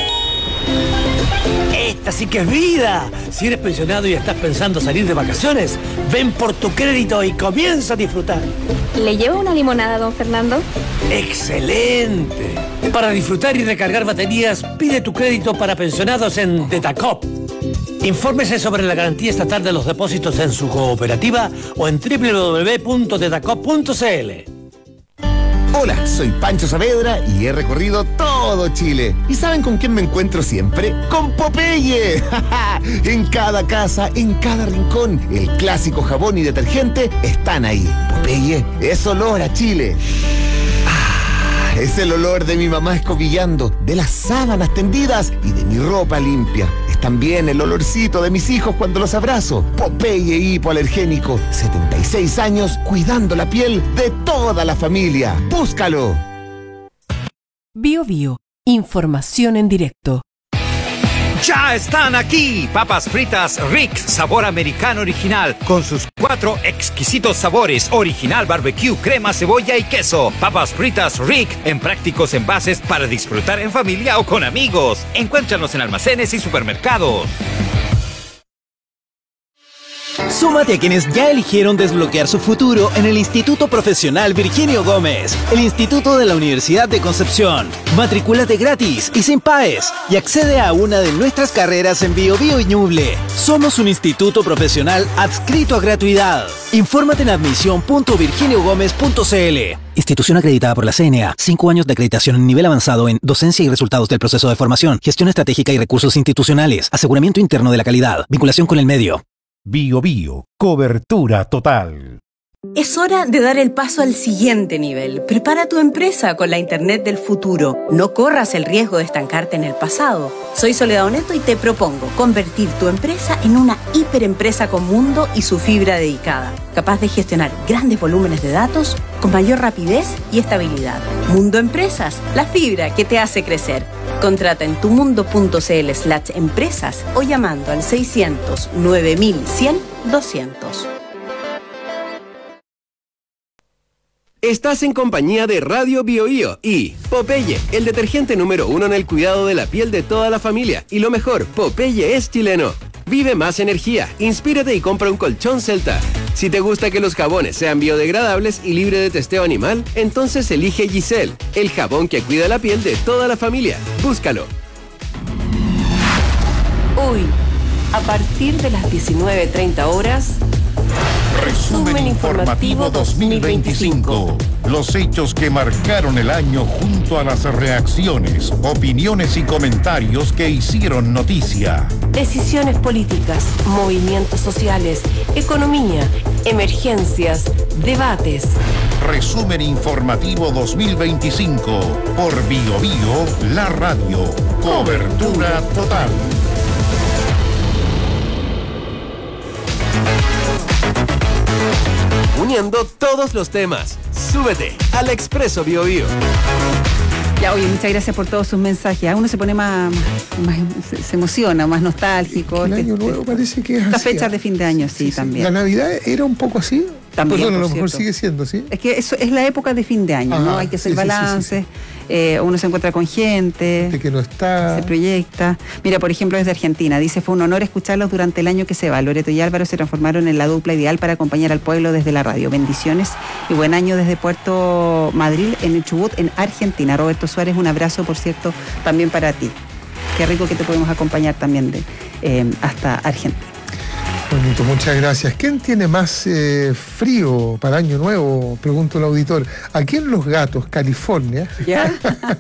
Esta sí que es vida. Si eres pensionado y estás pensando salir de vacaciones, ven por tu crédito y comienza a disfrutar. ¿Le llevo una limonada, don Fernando? ¡Excelente! Para disfrutar y recargar baterías, pide tu crédito para pensionados en Tetacop. Infórmese sobre la garantía estatal de los depósitos en su cooperativa o en doble u doble u doble u punto tetacop punto c l. Hola, soy Pancho Saavedra y he recorrido todo Chile. ¿Y saben con quién me encuentro siempre? ¡Con Popeye! En cada casa, en cada rincón, el clásico jabón y detergente están ahí. Popeye es olor a Chile. Ah, es el olor de mi mamá escobillando, de las sábanas tendidas y de mi ropa limpia. Es también el olorcito de mis hijos cuando los abrazo. Popeye hipoalergénico, setenta y seis años cuidando la piel de toda la familia. ¡Búscalo! Bio Bio, información en directo. ¡Ya están aquí! Papas fritas Rick, sabor americano original, con sus cuatro exquisitos sabores, original barbecue, crema, cebolla y queso. Papas fritas Rick, en prácticos envases para disfrutar en familia o con amigos. Encuéntranos en almacenes y supermercados. Súmate a quienes ya eligieron desbloquear su futuro en el Instituto Profesional Virginio Gómez, el Instituto de la Universidad de Concepción. Matricúlate gratis y sin paes y accede a una de nuestras carreras en Bio Bio y Ñuble. Somos un instituto profesional adscrito a gratuidad. Infórmate en admisión punto virginio gómez punto c l. Institución acreditada por la C N A. Cinco años de acreditación en nivel avanzado en docencia y resultados del proceso de formación, gestión estratégica y recursos institucionales, aseguramiento interno de la calidad, vinculación con el medio. Bio Bio, cobertura total. Es hora de dar el paso al siguiente nivel. Prepara tu empresa con la Internet del futuro. No corras el riesgo de estancarte en el pasado. Soy Soledad Oneto y te propongo convertir tu empresa en una hiperempresa con Mundo y su fibra dedicada, capaz de gestionar grandes volúmenes de datos con mayor rapidez y estabilidad. Mundo Empresas, la fibra que te hace crecer. Contrata en tumundo.cl slash empresas o llamando al seiscientos nueve mil cien doscientos. Estás en compañía de Radio Bio Bio y Popeye, el detergente número uno en el cuidado de la piel de toda la familia. Y lo mejor, Popeye es chileno. Vive más energía, inspírate y compra un colchón Celta. Si te gusta que los jabones sean biodegradables y libre de testeo animal, entonces elige Giselle, el jabón que cuida la piel de toda la familia. Búscalo. Hoy, a partir de las diecinueve treinta horas... Resumen informativo dos mil veinticinco. Los hechos que marcaron el año junto a las reacciones, opiniones y comentarios que hicieron noticia. Decisiones políticas, movimientos sociales, economía, emergencias, debates. Resumen informativo dos mil veinticinco por Bio Bio, la radio. Cobertura total. Uniendo todos los temas. Súbete al Expreso Bio Bio. Ya, oye, muchas gracias por todos sus mensajes. A uno se pone más, más se, se emociona, más nostálgico. El año nuevo parece que es así. Estas fechas de fin de año, sí, sí, también. ¿La Navidad era un poco así? También, pues, bueno, a lo cierto. mejor sigue siendo, ¿sí? Es que eso es la época de fin de año, Ajá, ¿no? Hay que hacer sí, balance, sí, sí, sí. Eh, uno se encuentra con gente, de que no está. Se proyecta. Mira, por ejemplo, desde Argentina, dice, fue un honor escucharlos durante el año que se va. Loreto y Álvaro se transformaron en la dupla ideal para acompañar al pueblo desde la radio. Bendiciones y buen año desde Puerto Madril, en el Chubut, en Argentina. Roberto Suárez, un abrazo, por cierto, también para ti. Qué rico que te podemos acompañar también de, eh, hasta Argentina. Bonito, muchas gracias. ¿Quién tiene más eh, frío para Año Nuevo? Pregunto el auditor. Aquí en Los Gatos, California, ¿ya?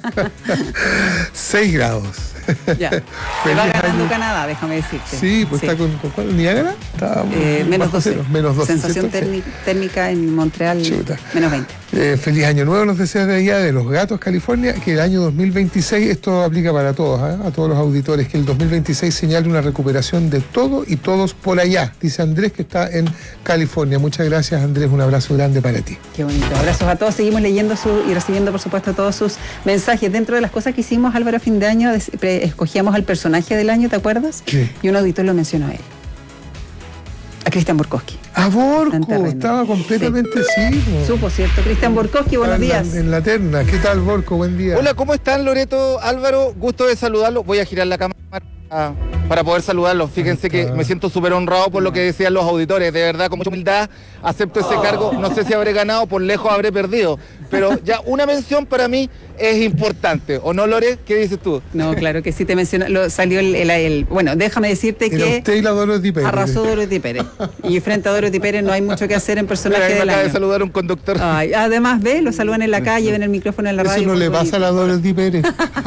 seis grados. Ya. Te va ganando Canadá, déjame decirte. Sí, pues sí. Está con, con ¿cuál? ¿Niágara? Está eh, menos doce. Menos doce. Sensación térmica, térmica en Montreal, Chuta. menos veinte. Eh, feliz Año Nuevo nos desea de allá de Los Gatos, California, que el año dos mil veintiséis, esto aplica para todos, ¿eh? A todos los auditores, que el dos mil veintiséis señale una recuperación de todo y todos por allá, dice Andrés, que está en California. Muchas gracias, Andrés, un abrazo grande para ti. Qué bonito, abrazos a todos, seguimos leyendo su, y recibiendo, por supuesto, todos sus mensajes. Dentro de las cosas que hicimos, Álvaro, a fin de año, escogíamos al personaje del año, ¿te acuerdas? ¿Qué? Y un auditor lo mencionó a él. A Cristian Borkowski. A Borco, estaba completamente sí. sí Supo, ¿cierto? Cristian Borkowski, buenos en días. La, en la terna. ¿Qué tal, Borco? Buen día. Hola, ¿cómo están, Loreto, Álvaro? Gusto de saludarlos. Voy a girar la cámara para poder saludarlos. Fíjense que me siento súper honrado por lo que decían los auditores. De verdad, con mucha humildad, acepto ese cargo. No sé si habré ganado, por lejos habré perdido. Pero ya una mención para mí es importante. ¿O no, Lore? ¿Qué dices tú? No, claro que sí, te mencionó. Lo, salió el, el, el... Bueno, déjame decirte Era que... usted y la Dorothy Pérez. Arrasó Dorothy Pérez. Y frente a Dorothy Pérez no hay mucho que hacer en personaje Mira, del me acaba año. de saludar un conductor. Ay, además, ve, lo saludan en la calle, ven el micrófono en la radio. Eso no le bonito. pasa a la Dorothy Pérez.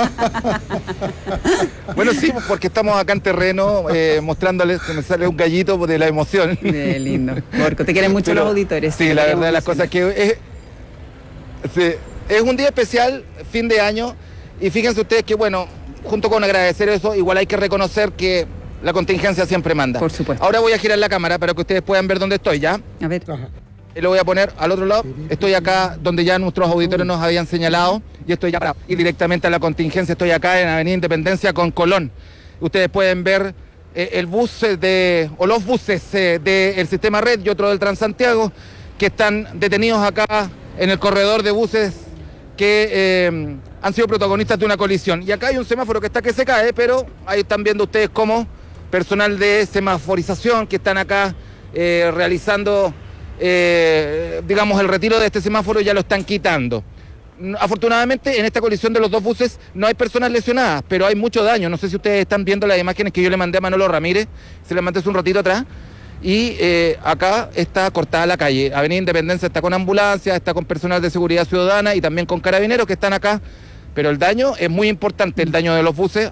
Bueno, sí, porque estamos acá en terreno eh, mostrándoles que me sale un gallito de la emoción. Qué lindo. Borco, te quieren mucho Pero, los auditores. Sí, la verdad de las cosas que es, sí, es un día especial, fin de año, y fíjense ustedes que, bueno, junto con agradecer eso, igual hay que reconocer que la contingencia siempre manda. Por supuesto. Ahora voy a girar la cámara para que ustedes puedan ver dónde estoy, ¿ya? A ver. Ajá. Y lo voy a poner al otro lado. Estoy acá donde ya nuestros auditores nos habían señalado, y estoy ya para ir directamente a la contingencia. Estoy acá en Avenida Independencia con Colón. Ustedes pueden ver eh, el bus de, o los buses eh, del sistema Red y otro del Transantiago, que están detenidos acá en el corredor de buses que eh, han sido protagonistas de una colisión. Y acá hay un semáforo que está que se cae, pero ahí están viendo ustedes cómo personal de semaforización que están acá eh, realizando, eh, digamos, el retiro de este semáforo, ya lo están quitando. Afortunadamente, en esta colisión de los dos buses no hay personas lesionadas, pero hay mucho daño. No sé si ustedes están viendo las imágenes que yo le mandé a Manolo Ramírez, se las mandé hace un ratito atrás. Y eh, acá está cortada la calle. Avenida Independencia está con ambulancia, está con personal de seguridad ciudadana y también con carabineros que están acá. Pero el daño es muy importante, el daño de los buses.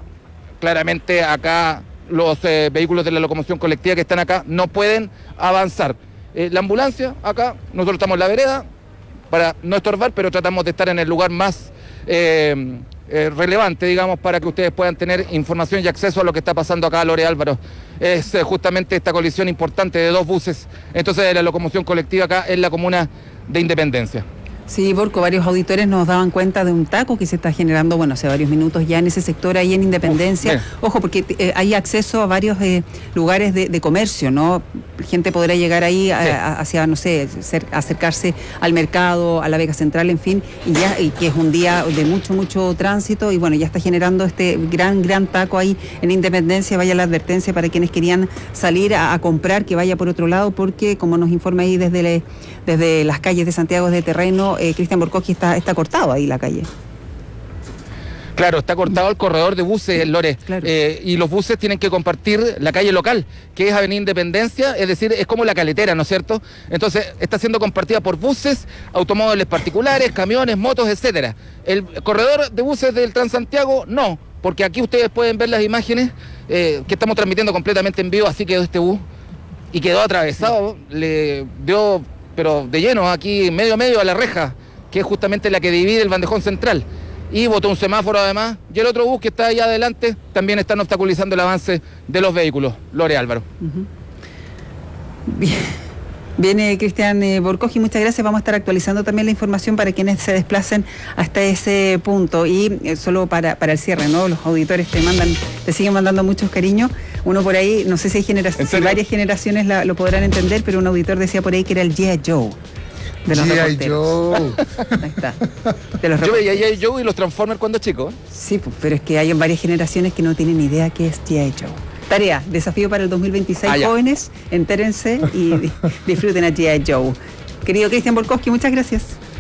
Claramente acá los eh, vehículos de la locomoción colectiva que están acá no pueden avanzar. Eh, la ambulancia, acá, nosotros estamos en la vereda, para no estorbar, pero tratamos de estar en el lugar más eh, eh, relevante, digamos, para que ustedes puedan tener información y acceso a lo que está pasando acá, Lore Álvaro. Es eh, justamente esta colisión importante de dos buses, entonces de la locomoción colectiva acá en la comuna de Independencia. Sí, Borco, varios auditores nos daban cuenta de un taco que se está generando, bueno, hace varios minutos ya en ese sector ahí en Independencia. Uf, Ojo, porque eh, hay acceso a varios eh, lugares de, de comercio, ¿no? Gente podrá llegar ahí a, sí. a, hacia, no sé, cer- acercarse al mercado, a la Vega Central, en fin, y ya y que es un día de mucho, mucho tránsito y bueno, ya está generando este gran, gran taco ahí en Independencia. Vaya la advertencia para quienes querían salir a, a comprar, que vaya por otro lado, porque como nos informa ahí desde, le, desde las calles de Santiago de Terreno, Eh, Cristian Borkoski, está, está cortado ahí la calle. Claro, está cortado el corredor de buses, Lore, claro. eh, y los buses tienen que compartir la calle local, que es Avenida Independencia, es decir, es como la caletera, ¿no es cierto? Entonces, está siendo compartida por buses, automóviles particulares, camiones, motos, etcétera. El corredor de buses del Transantiago, no, porque aquí ustedes pueden ver las imágenes eh, que estamos transmitiendo completamente en vivo, así quedó este bus, y quedó atravesado, le dio... pero de lleno, aquí medio medio a la reja, que es justamente la que divide el bandejón central. Y botó un semáforo además, y el otro bus que está ahí adelante también están obstaculizando el avance de los vehículos. Lore Álvaro. Uh-huh. Bien. Viene Cristian eh, Borkoski, muchas gracias. Vamos a estar actualizando también la información para quienes se desplacen hasta ese punto. Y eh, solo para, para el cierre, ¿no? Los auditores te mandan, te siguen mandando muchos cariños. Uno por ahí, no sé si hay generaciones, si varias generaciones la, lo podrán entender, pero un auditor decía por ahí que era el G I. Joe. De los G I. Joe. Ahí está. De los Yo veía G I. Joe y los Transformers cuando chico. Sí, pues, pero es que hay varias generaciones que no tienen idea qué es G I. Joe. Tarea, desafío para el dos mil veintiséis, ah, jóvenes, entérense y disfruten a G I. Joe. Querido Cristian Borkoski, muchas gracias.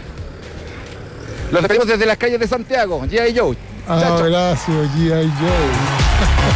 Los despedimos desde las calles de Santiago, G I. Joe. Abrazo, G I. Joe.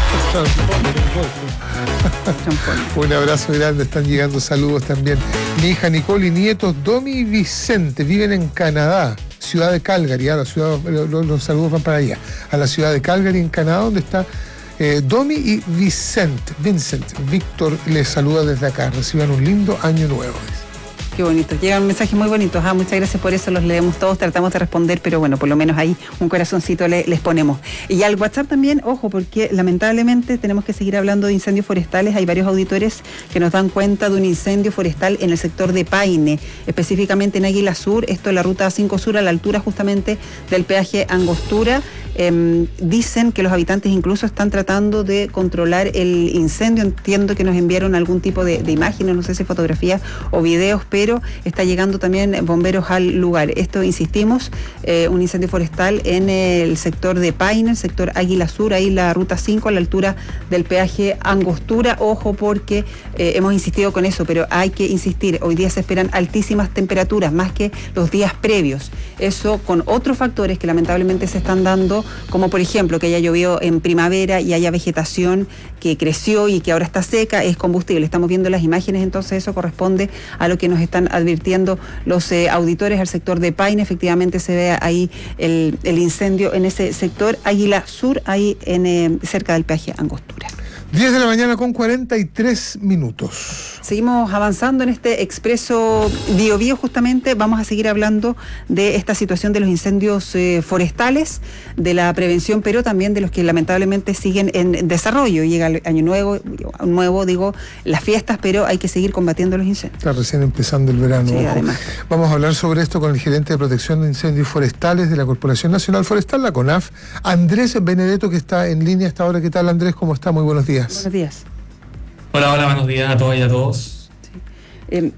Un abrazo grande, están llegando saludos también. Mi hija Nicole y nietos Domi y Vicente viven en Canadá, ciudad de Calgary. A la ciudad, los, los saludos van para allá, a la ciudad de Calgary en Canadá, donde está eh, Domi y Vicente. Vincent, Víctor les saluda desde acá. Reciban un lindo año nuevo. Qué bonito, llegan mensajes muy bonitos, ah, muchas gracias por eso, los leemos todos, tratamos de responder, pero bueno, por lo menos ahí un corazoncito le, les ponemos. Y al WhatsApp también, ojo, porque lamentablemente tenemos que seguir hablando de incendios forestales, hay varios auditores que nos dan cuenta de un incendio forestal en el sector de Paine, específicamente en Águila Sur, esto es la ruta cinco Sur, a la altura justamente del peaje Angostura. Eh, dicen que los habitantes incluso están tratando de controlar el incendio, entiendo que nos enviaron algún tipo de, de imágenes, no sé si fotografías o videos, pero está llegando también bomberos al lugar. Esto, insistimos, eh, un incendio forestal en el sector de Paine, el sector Águila Sur, ahí la ruta cinco, a la altura del peaje Angostura. Ojo, porque eh, hemos insistido con eso, pero hay que insistir, hoy día se esperan altísimas temperaturas, más que los días previos. Eso con otros factores que lamentablemente se están dando, como por ejemplo que haya llovido en primavera y haya vegetación que creció y que ahora está seca, es combustible. Estamos viendo las imágenes, entonces eso corresponde a lo que nos están advirtiendo los eh, auditores al sector de Paine. Efectivamente se ve ahí el, el incendio en ese sector, Águila Sur, ahí en eh, cerca del peaje Angostura. diez de la mañana con cuarenta y tres minutos. Seguimos avanzando en este expreso Bio Bio, justamente vamos a seguir hablando de esta situación de los incendios eh, forestales, de la prevención, pero también de los que lamentablemente siguen en desarrollo. Llega el año nuevo, nuevo digo, las fiestas, pero hay que seguir combatiendo los incendios. Está recién empezando el verano. Sí, además. Vamos a hablar sobre esto con el gerente de protección de incendios forestales de la Corporación Nacional Forestal, la CONAF, Andrés Benedetto, que está en línea hasta ahora. ¿Qué tal, Andrés? ¿Cómo está? Muy buenos días. Buenos días. Hola, hola, buenos días a todos y a todos. Sí, eh,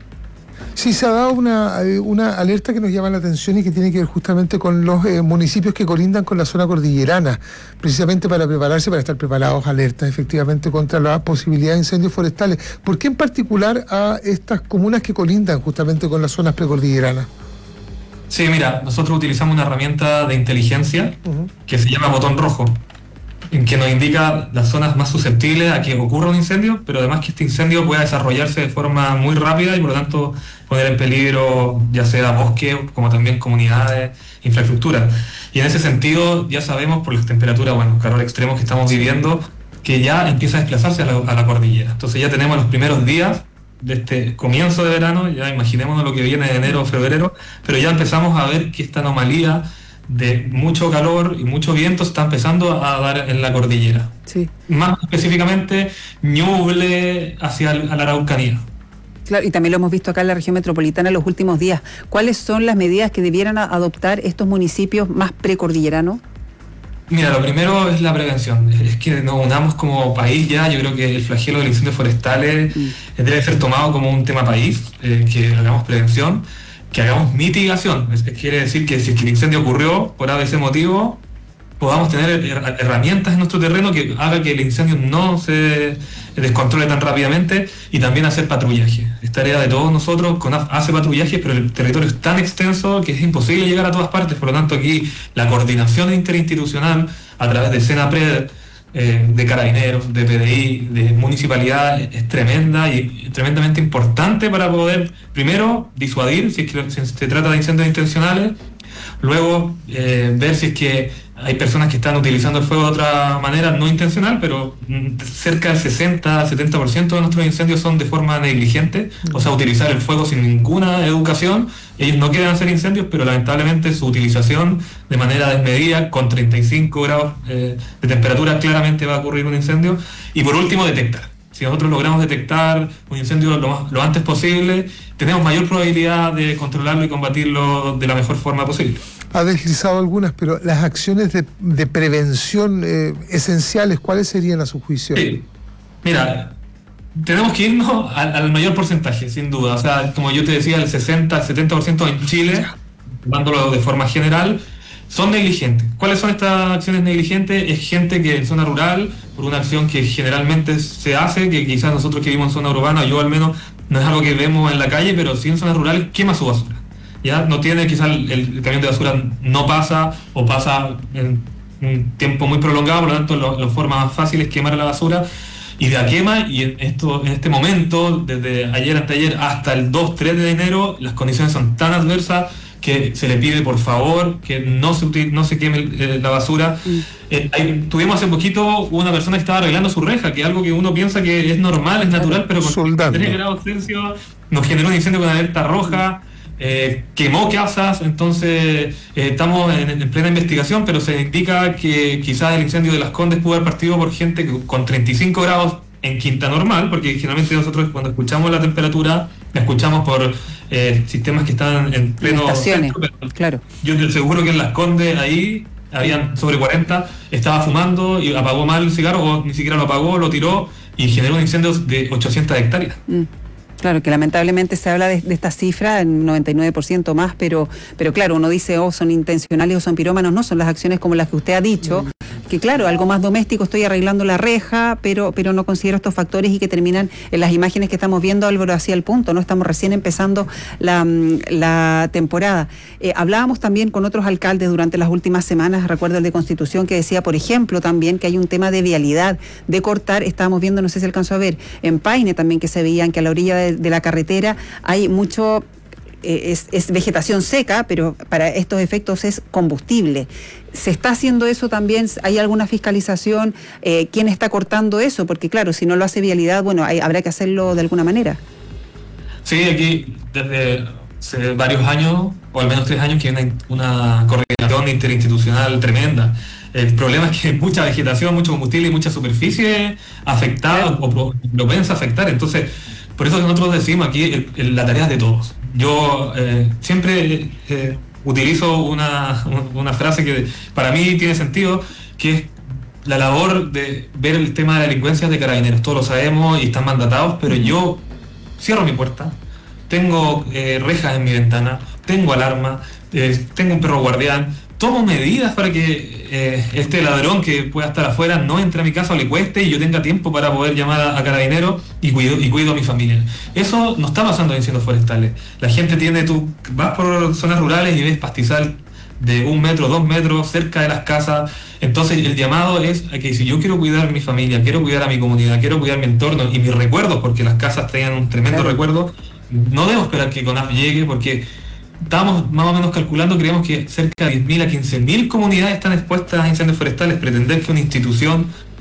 sí se ha dado una, una alerta que nos llama la atención y que tiene que ver justamente con los eh, municipios que colindan con la zona cordillerana, precisamente para prepararse, para estar preparados, alertas efectivamente contra la posibilidad de incendios forestales. ¿Por qué en particular a estas comunas que colindan justamente con las zonas precordilleranas? Sí, mira, nosotros utilizamos una herramienta de inteligencia uh-huh. que se llama botón rojo, en que nos indica las zonas más susceptibles a que ocurra un incendio, pero además que este incendio pueda desarrollarse de forma muy rápida y por lo tanto poner en peligro ya sea bosques como también comunidades, infraestructura. Y en ese sentido ya sabemos por las temperaturas, bueno, calor extremos que estamos viviendo, que ya empieza a desplazarse a la, a la cordillera. Entonces ya tenemos los primeros días de este comienzo de verano, ya imaginémonos lo que viene de enero o febrero, pero ya empezamos a ver que esta anomalía de mucho calor y mucho viento está empezando a dar en la cordillera. Sí. Más específicamente, Ñuble hacia el, a la Araucanía. Claro, y también lo hemos visto acá en la región metropolitana en los últimos días. ¿Cuáles son las medidas que debieran adoptar estos municipios más precordilleranos? Mira, lo primero es la prevención, es que nos unamos como país ya. Yo creo que el flagelo de los incendios forestales mm. debe ser tomado como un tema país, eh, que hagamos prevención, que hagamos mitigación. Es, quiere decir que si el incendio ocurrió por A B C motivo, podamos tener herramientas en nuestro terreno que haga que el incendio no se descontrole tan rápidamente, y también hacer patrullaje. Es tarea de todos nosotros. CONAF hace patrullaje, pero el territorio es tan extenso que es imposible llegar a todas partes. Por lo tanto, aquí la coordinación interinstitucional a través de SENAPRED, eh, de Carabineros, de P D I, de Municipalidad, es tremenda y tremendamente importante para poder, primero, disuadir si es que se trata de incendios intencionales, luego eh, ver si es que hay personas que están utilizando el fuego de otra manera no intencional, pero cerca del sesenta a setenta por ciento de nuestros incendios son de forma negligente, o sea, utilizar el fuego sin ninguna educación. Ellos no quieren hacer incendios, pero lamentablemente su utilización de manera desmedida, con treinta y cinco grados eh, de temperatura, claramente va a ocurrir un incendio. Y por último, detectar. Si nosotros logramos detectar un incendio lo, más, lo antes posible, tenemos mayor probabilidad de controlarlo y combatirlo de la mejor forma posible. Ha deslizado algunas, pero las acciones de, de prevención eh, esenciales, ¿cuáles serían a su juicio? Sí. Mira, tenemos que irnos al, al mayor porcentaje, sin duda. O sea, como yo te decía, el sesenta al setenta por ciento en Chile, tomándolo de forma general, son negligentes. ¿Cuáles son estas acciones negligentes? Es gente que en zona rural, por una acción que generalmente se hace, que quizás nosotros que vivimos en zona urbana, yo al menos, no es algo que vemos en la calle, pero sí en zonas rurales, quema su basura. Ya no tiene, quizás el, el camión de basura no pasa, o pasa en un tiempo muy prolongado, por lo tanto lo, la forma más fácil es quemar la basura, y la quema. Y en, esto, en este momento, desde ayer hasta ayer hasta el dos tres de enero, las condiciones son tan adversas que se le pide por favor que no se, no se queme eh, la basura. Mm. Eh, hay, tuvimos hace poquito una persona que estaba arreglando su reja, que es algo que uno piensa que es normal, es natural, pero con tres grados Celsius nos generó un incendio con alerta roja. Eh, quemó casas. Entonces eh, estamos en, en plena investigación, pero se indica que quizás el incendio de Las Condes pudo haber partido por gente que, con treinta y cinco grados en quinta normal, porque generalmente nosotros cuando escuchamos la temperatura la escuchamos por eh, sistemas que están en pleno estaciones, centro, pero claro. Yo te aseguro que en Las Condes ahí habían sobre cuarenta, estaba fumando y apagó mal el cigarro, o ni siquiera lo apagó, lo tiró y generó un incendio de ochocientas hectáreas. Mm. Claro, que lamentablemente se habla de, de esta cifra, en noventa y nueve por ciento más, pero, pero claro, uno dice, oh, son intencionales o son pirómanos. No, son las acciones como las que usted ha dicho, que claro, algo más doméstico, estoy arreglando la reja, pero, pero no considero estos factores, y que terminan en las imágenes que estamos viendo, Álvaro, hacia el punto, ¿no? Estamos recién empezando la, la temporada. Eh, hablábamos también con otros alcaldes durante las últimas semanas, recuerdo el de Constitución, que decía, por ejemplo, también que hay un tema de vialidad, de cortar. Estábamos viendo, no sé si alcanzó a ver, en Paine también, que se veían que a la orilla de de la carretera hay mucho, eh, es, es vegetación seca, pero para estos efectos es combustible. ¿Se está haciendo eso también? ¿Hay alguna fiscalización? Eh, ¿Quién está cortando eso? Porque claro, si no lo hace vialidad, bueno, hay, habrá que hacerlo de alguna manera. Sí, aquí desde hace varios años, o al menos tres años, que hay una, una coordinación interinstitucional tremenda. El problema es que hay mucha vegetación, mucho combustible y mucha superficie afectada o propensa a afectar. Entonces, por eso nosotros decimos aquí, el, el, la tarea es de todos. Yo eh, siempre eh, utilizo una, una frase que para mí tiene sentido, que es la labor de ver el tema de la delincuencia de Carabineros. Todos lo sabemos y están mandatados, pero yo cierro mi puerta, tengo eh, rejas en mi ventana, tengo alarma, eh, tengo un perro guardián, tomo medidas para que eh, este ladrón que pueda estar afuera no entre a mi casa o le cueste, y yo tenga tiempo para poder llamar a, a Carabineros y cuido, y cuido a mi familia. Eso no está pasando en incendios forestales. La gente tiene, tú vas por zonas rurales y ves pastizal de un metro, dos metros cerca de las casas. Entonces el llamado es a que si yo quiero cuidar mi familia, quiero cuidar a mi comunidad, quiero cuidar mi entorno y mis recuerdos, porque las casas tengan un tremendo claro. recuerdo, no debo esperar que CONAF llegue, porque estamos más o menos calculando, creemos que cerca de diez mil a quince mil comunidades están expuestas a incendios forestales. Pretender que una institución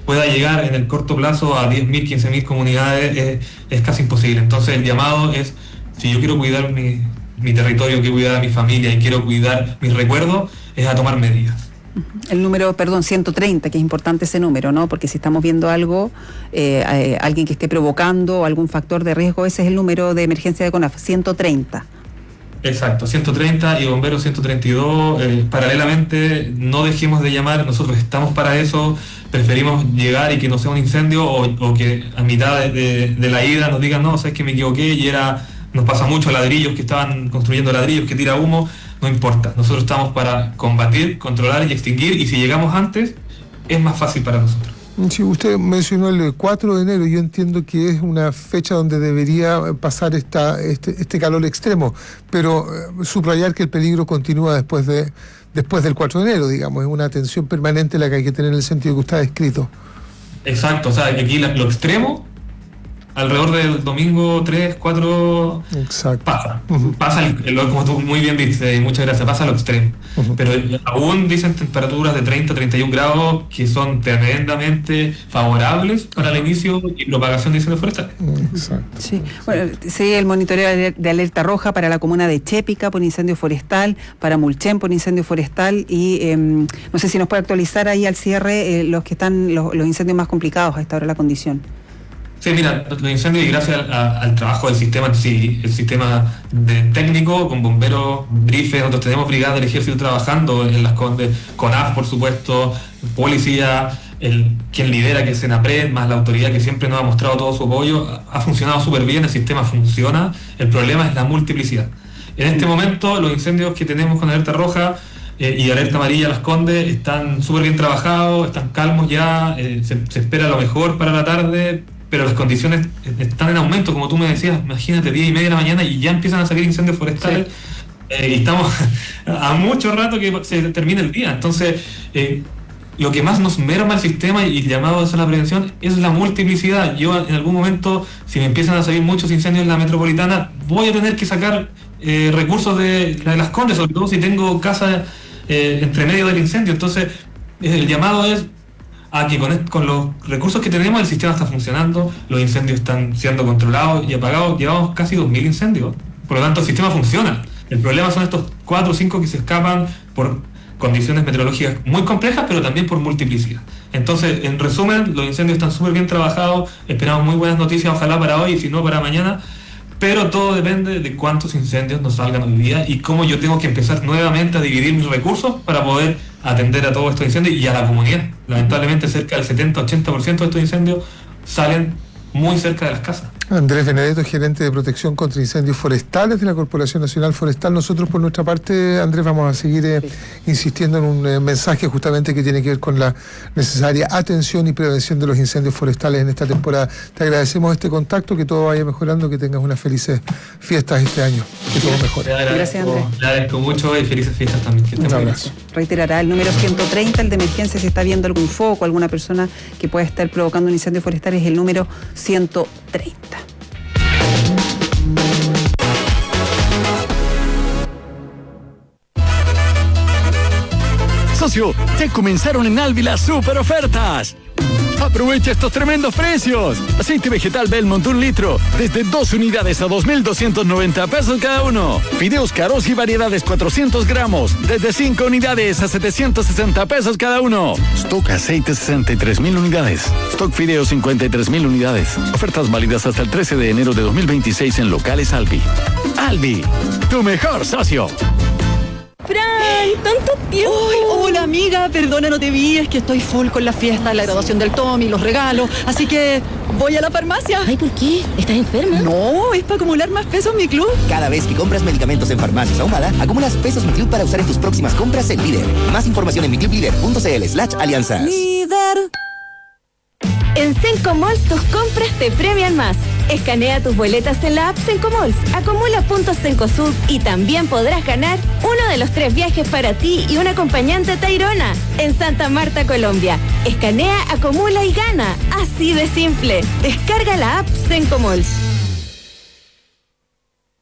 pueda llegar en el corto plazo a diez mil, quince mil comunidades es, es casi imposible. Entonces el llamado es, si yo quiero cuidar mi, mi territorio, quiero cuidar a mi familia y quiero cuidar mis recuerdos, es a tomar medidas. El número, perdón, ciento treinta, que es importante ese número, ¿no? Porque si estamos viendo algo, eh, eh, alguien que esté provocando algún factor de riesgo, ese es el número de emergencia de CONAF, ciento treinta. Exacto, ciento treinta y bomberos ciento treinta y dos. Eh, paralelamente, no dejemos de llamar, nosotros estamos para eso, preferimos llegar y que no sea un incendio o, o que a mitad de, de, de la ida nos digan, no, sabes que me equivoqué y era, nos pasa mucho, ladrillos que estaban construyendo ladrillos, que tira humo. No importa, nosotros estamos para combatir, controlar y extinguir, y si llegamos antes, es más fácil para nosotros. Sí, usted mencionó el cuatro de enero, yo entiendo que es una fecha donde debería pasar esta, este, este calor extremo, pero eh, subrayar que el peligro continúa después de después del cuatro de enero, digamos, es una atención permanente la que hay que tener en el sentido que usted ha descrito. Exacto, o sea, que aquí la, lo extremo, alrededor del domingo tres, cuatro, exacto, pasa, uh-huh. pasa el, el, como tú muy bien dices, y muchas gracias, pasa a lo extremo. Uh-huh. Pero aún dicen temperaturas de treinta, treinta y un grados que son tremendamente favorables para el inicio y propagación de incendios forestales. Exacto. Sí, bueno, sí, el monitoreo de alerta roja para la comuna de Chépica por incendio forestal, para Mulchen por incendio forestal y eh, no sé si nos puede actualizar ahí al cierre eh, los que están, los, los incendios más complicados a esta hora de la condición. Sí, mira, los incendios, y gracias a, al trabajo del sistema en sí, el sistema de técnico, con bomberos, brifes, nosotros tenemos brigadas del ejército trabajando en las Condes, CONAF, por supuesto, policía, el, quien lidera, que es Senapred, más la autoridad que siempre nos ha mostrado todo su apoyo, ha, ha funcionado súper bien, el sistema funciona, el problema es la multiplicidad. En este momento, los incendios que tenemos con alerta roja eh, y alerta amarilla, las Condes, están súper bien trabajados, están calmos ya, eh, se, se espera lo mejor para la tarde, pero las condiciones están en aumento, como tú me decías, imagínate, diez y media de la mañana y ya empiezan a salir incendios forestales, sí. eh, y estamos a mucho rato que se termine el día. Entonces, eh, lo que más nos merma el sistema y el llamado a la prevención es la multiplicidad. Yo en algún momento, si me empiezan a salir muchos incendios en la metropolitana, voy a tener que sacar eh, recursos de, de las Condes, sobre todo si tengo casa eh, entre medio del incendio. Entonces, el llamado es a que con, con los recursos que tenemos el sistema está funcionando, los incendios están siendo controlados y apagados, llevamos casi dos mil incendios, por lo tanto el sistema funciona. El problema son estos cuatro o cinco que se escapan por condiciones meteorológicas muy complejas, pero también por multiplicidad. Entonces, en resumen, los incendios están súper bien trabajados, esperamos muy buenas noticias, ojalá para hoy y si no para mañana, pero todo depende de cuántos incendios nos salgan hoy día y cómo yo tengo que empezar nuevamente a dividir mis recursos para poder atender a todos estos incendios y a la comunidad. Lamentablemente cerca del setenta a ochenta por ciento de estos incendios salen muy cerca de las casas. Andrés Benedetto, gerente de protección contra incendios forestales de la Corporación Nacional Forestal. Nosotros por nuestra parte, Andrés, vamos a seguir eh, insistiendo en un eh, mensaje justamente que tiene que ver con la necesaria atención y prevención de los incendios forestales en esta temporada. Te agradecemos este contacto, que todo vaya mejorando, que tengas unas felices fiestas este año, que todo mejore. Gracias, Andrés. Le agradezco mucho y felices fiestas también. Que un abrazo. Reiterará el número ciento treinta, el de emergencia, si está viendo algún foco, alguna persona que pueda estar provocando un incendio forestal, es el número ciento treinta. Socio, ya comenzaron en Alvi las super ofertas. Aprovecha estos tremendos precios. Aceite vegetal Belmont un litro, desde dos unidades a dos mil doscientos noventa pesos cada uno. Fideos caros y variedades cuatrocientos gramos, desde cinco unidades a setecientos sesenta pesos cada uno. Stock aceite sesenta y tres mil unidades. Stock fideos cincuenta y tres mil unidades. Ofertas válidas hasta el trece de enero de dos mil veintiséis en locales Alvi. Alvi, tu mejor socio. Fran, tanto tiempo. Uy, hola amiga, perdona, no te vi, es que estoy full con la fiesta, la graduación del Tommy, los regalos, así que voy a la farmacia. Ay, ¿por qué? ¿Estás enferma? No, es para acumular más pesos en mi club. Cada vez que compras medicamentos en Farmacias Ahumada, acumulas pesos Mi Club para usar en tus próximas compras en Líder. Más información en miclublíder.cl slash alianzas. Líder. En Sencomalls tus compras te premian más. Escanea tus boletas en la app Sencomalls, acumula puntos Cencosud y también podrás ganar uno de los tres viajes para ti y un acompañante Tayrona en Santa Marta, Colombia. Escanea, acumula y gana. Así de simple. Descarga la app Sencomalls.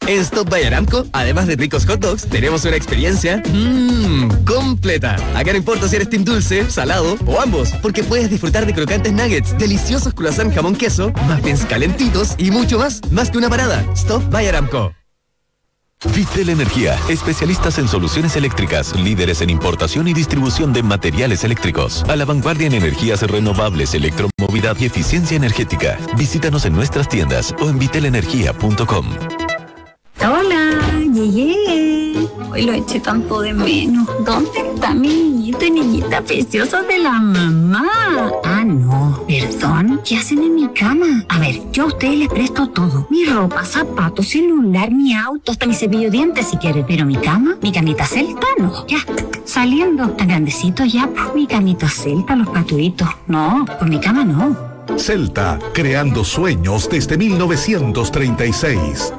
En Stop by Aramco, además de ricos hot dogs, tenemos una experiencia mmm, completa. Acá no importa si eres team dulce, salado o ambos, porque puedes disfrutar de crocantes nuggets, deliciosos croissant jamón queso, muffins calentitos y mucho más, más que una parada. Stop by Aramco. Vitel Energía, especialistas en soluciones eléctricas, líderes en importación y distribución de materiales eléctricos, a la vanguardia en energías renovables, electromovilidad y eficiencia energética. Visítanos en nuestras tiendas o en vitel energía punto com. Hola, llegué. Hoy lo eché tanto de menos. ¿Dónde está mi niñito y niñita preciosa de la mamá? Ah, no, perdón. ¿Qué hacen en mi cama? A ver, yo a ustedes les presto todo. Mi ropa, zapatos, celular, mi auto, hasta mi cepillo de dientes si quieren. Pero mi cama, mi camita celta, no. Ya, saliendo. Tan grandecito ya, pues mi camita celta, los paturitos. No, con mi cama no. Celta, creando sueños desde mil novecientos treinta y seis.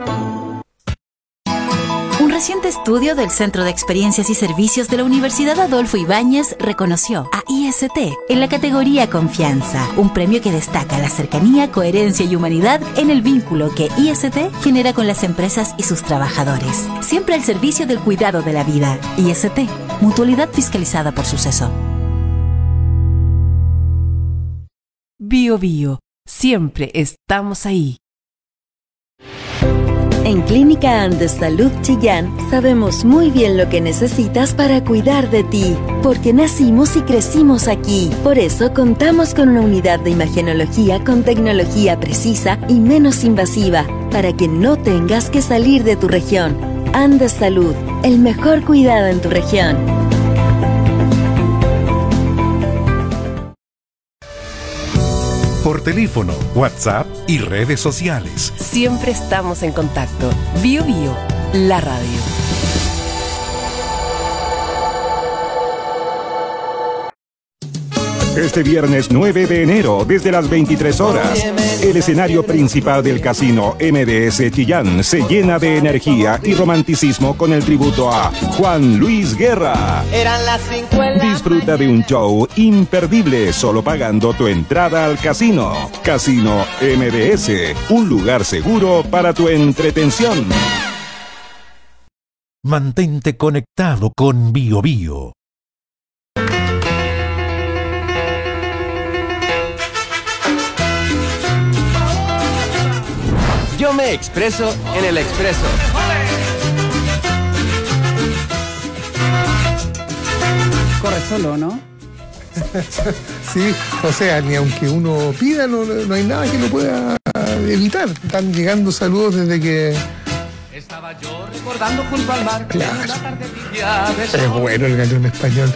Un reciente estudio del Centro de Experiencias y Servicios de la Universidad Adolfo Ibáñez reconoció a I S T en la categoría Confianza, un premio que destaca la cercanía, coherencia y humanidad en el vínculo que I S T genera con las empresas y sus trabajadores. Siempre al servicio del cuidado de la vida. I S T, mutualidad fiscalizada por Suceso. Bio Bio, siempre estamos ahí. En Clínica Andes Salud Chillán sabemos muy bien lo que necesitas para cuidar de ti, porque nacimos y crecimos aquí. Por eso contamos con una unidad de imagenología con tecnología precisa y menos invasiva, para que no tengas que salir de tu región. Andes Salud, el mejor cuidado en tu región. Por teléfono, WhatsApp y redes sociales. Siempre estamos en contacto. Bio Bio, la radio. Este viernes nueve de enero, desde las veintitrés horas, el escenario principal del casino M D S Chillán se llena de energía y romanticismo con el tributo a Juan Luis Guerra. Eran las cincuenta. Disfruta de un show imperdible solo pagando tu entrada al casino. Casino M D S, un lugar seguro para tu entretención. Mantente conectado con Bio Bio. Yo me expreso en el expreso. Corre solo, ¿no? Sí, o sea, ni aunque uno pida, no, no hay nada que lo pueda evitar. Están llegando saludos desde que... Estaba yo recordando junto al mar. Claro. Es bueno el galeón español.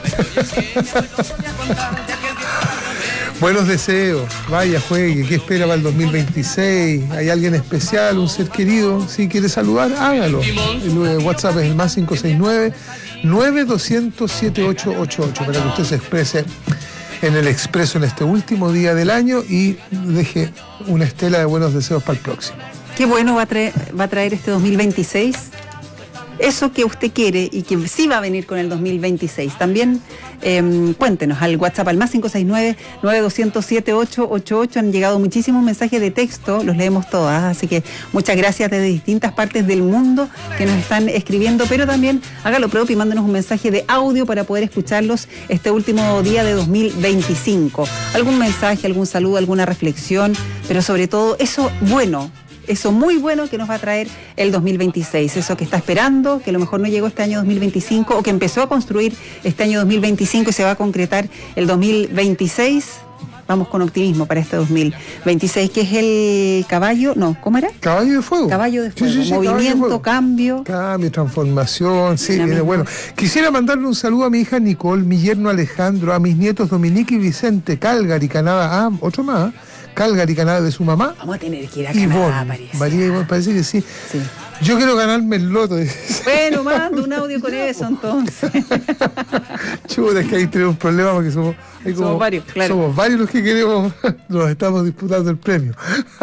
Buenos deseos, vaya, juegue, ¿qué espera para el dos mil veintiséis? ¿Hay alguien especial, un ser querido? Si quiere saludar, hágalo. El WhatsApp es el más cinco seis nueve, nueve dos cero cero, siete ocho ocho ocho para que usted se exprese en el expreso en este último día del año y deje una estela de buenos deseos para el próximo. Qué bueno va a traer, va a traer este dos mil veintiséis. Eso que usted quiere y que sí va a venir con el dos mil veintiséis. También eh, cuéntenos al WhatsApp al más cinco seis nueve, nueve dos cero cero, siete ocho ocho ocho. Han llegado muchísimos mensajes de texto, los leemos todas, así que muchas gracias desde distintas partes del mundo que nos están escribiendo, pero también haga lo propio y mándenos un mensaje de audio para poder escucharlos este último día de dos mil veinticinco. Algún mensaje, algún saludo, alguna reflexión, pero sobre todo eso bueno. Eso muy bueno que nos va a traer el dos mil veintiséis, eso que está esperando, que a lo mejor no llegó este año dos mil veinticinco o que empezó a construir este año dos mil veinticinco y se va a concretar el dos mil veintiséis. Vamos con optimismo para este dos mil veintiséis, que es el caballo, no, ¿cómo era? Caballo de fuego. Caballo de fuego, sí, sí, sí, movimiento, fuego. cambio. Cambio, transformación, sí, viene bueno. Quisiera mandarle un saludo a mi hija Nicole, mi yerno Alejandro, a mis nietos Dominique y Vicente, Calgary, Canadá, ah, otro más, Calgary, Canadá, de su mamá. Vamos a tener que ir a Canadá, parece. María Ivonne, parece que sí. sí. Yo quiero ganarme el loto. Bueno, mando un audio con eso entonces. Chuta, es que ahí tenemos un problema porque somos, hay como, somos varios, claro. Somos varios los que queremos, nos estamos disputando el premio.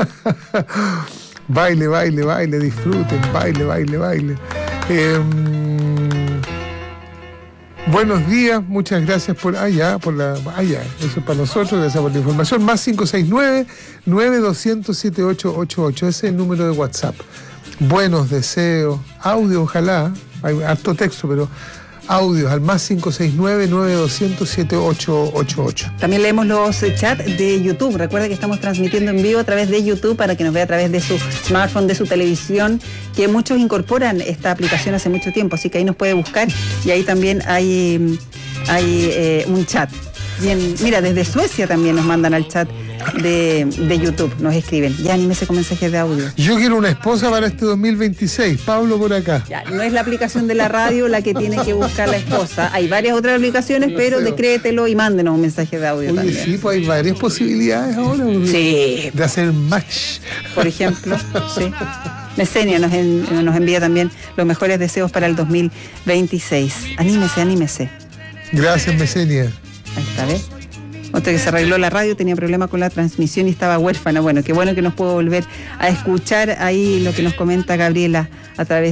Baile, baile, baile, disfruten, baile, baile, baile. Eh, Buenos días, muchas gracias por allá, por la allá, eso es para nosotros, gracias por la información. Más cinco seis nueve, nueve dos cero cero, siete ocho ocho ocho, ese es el número de WhatsApp. buenos deseos, audio ojalá, hay harto texto, pero audios al más cinco seis nueve, nueve dos cero cero, siete ocho ocho ocho. También leemos los eh, chats de YouTube. Recuerda que estamos transmitiendo en vivo a través de YouTube para que nos vea a través de su smartphone, de su televisión, que muchos incorporan esta aplicación hace mucho tiempo, así que ahí nos puede buscar y ahí también hay, hay eh, un chat. Bien, mira, desde Suecia también nos mandan al chat de, de YouTube, nos escriben. Ya, anímese con mensajes de audio. Yo quiero una esposa para este dos mil veintiséis. Pablo por acá. Ya, no es la aplicación de la radio la que tiene que buscar la esposa. Hay varias otras aplicaciones, pero decrételo y mándenos un mensaje de audio. Oye, también. Sí, pues hay varias posibilidades ahora. Sí. De hacer match. Por ejemplo, sí. Mesenia nos, en, nos envía también los mejores deseos para el dos mil veintiséis. Anímese, anímese. Gracias, Mesenia. Ahí está, ¿ves? Otra que se arregló la radio, tenía problemas con la transmisión y estaba huérfana. Bueno, qué bueno que nos puedo volver a escuchar ahí lo que nos comenta Gabriela a través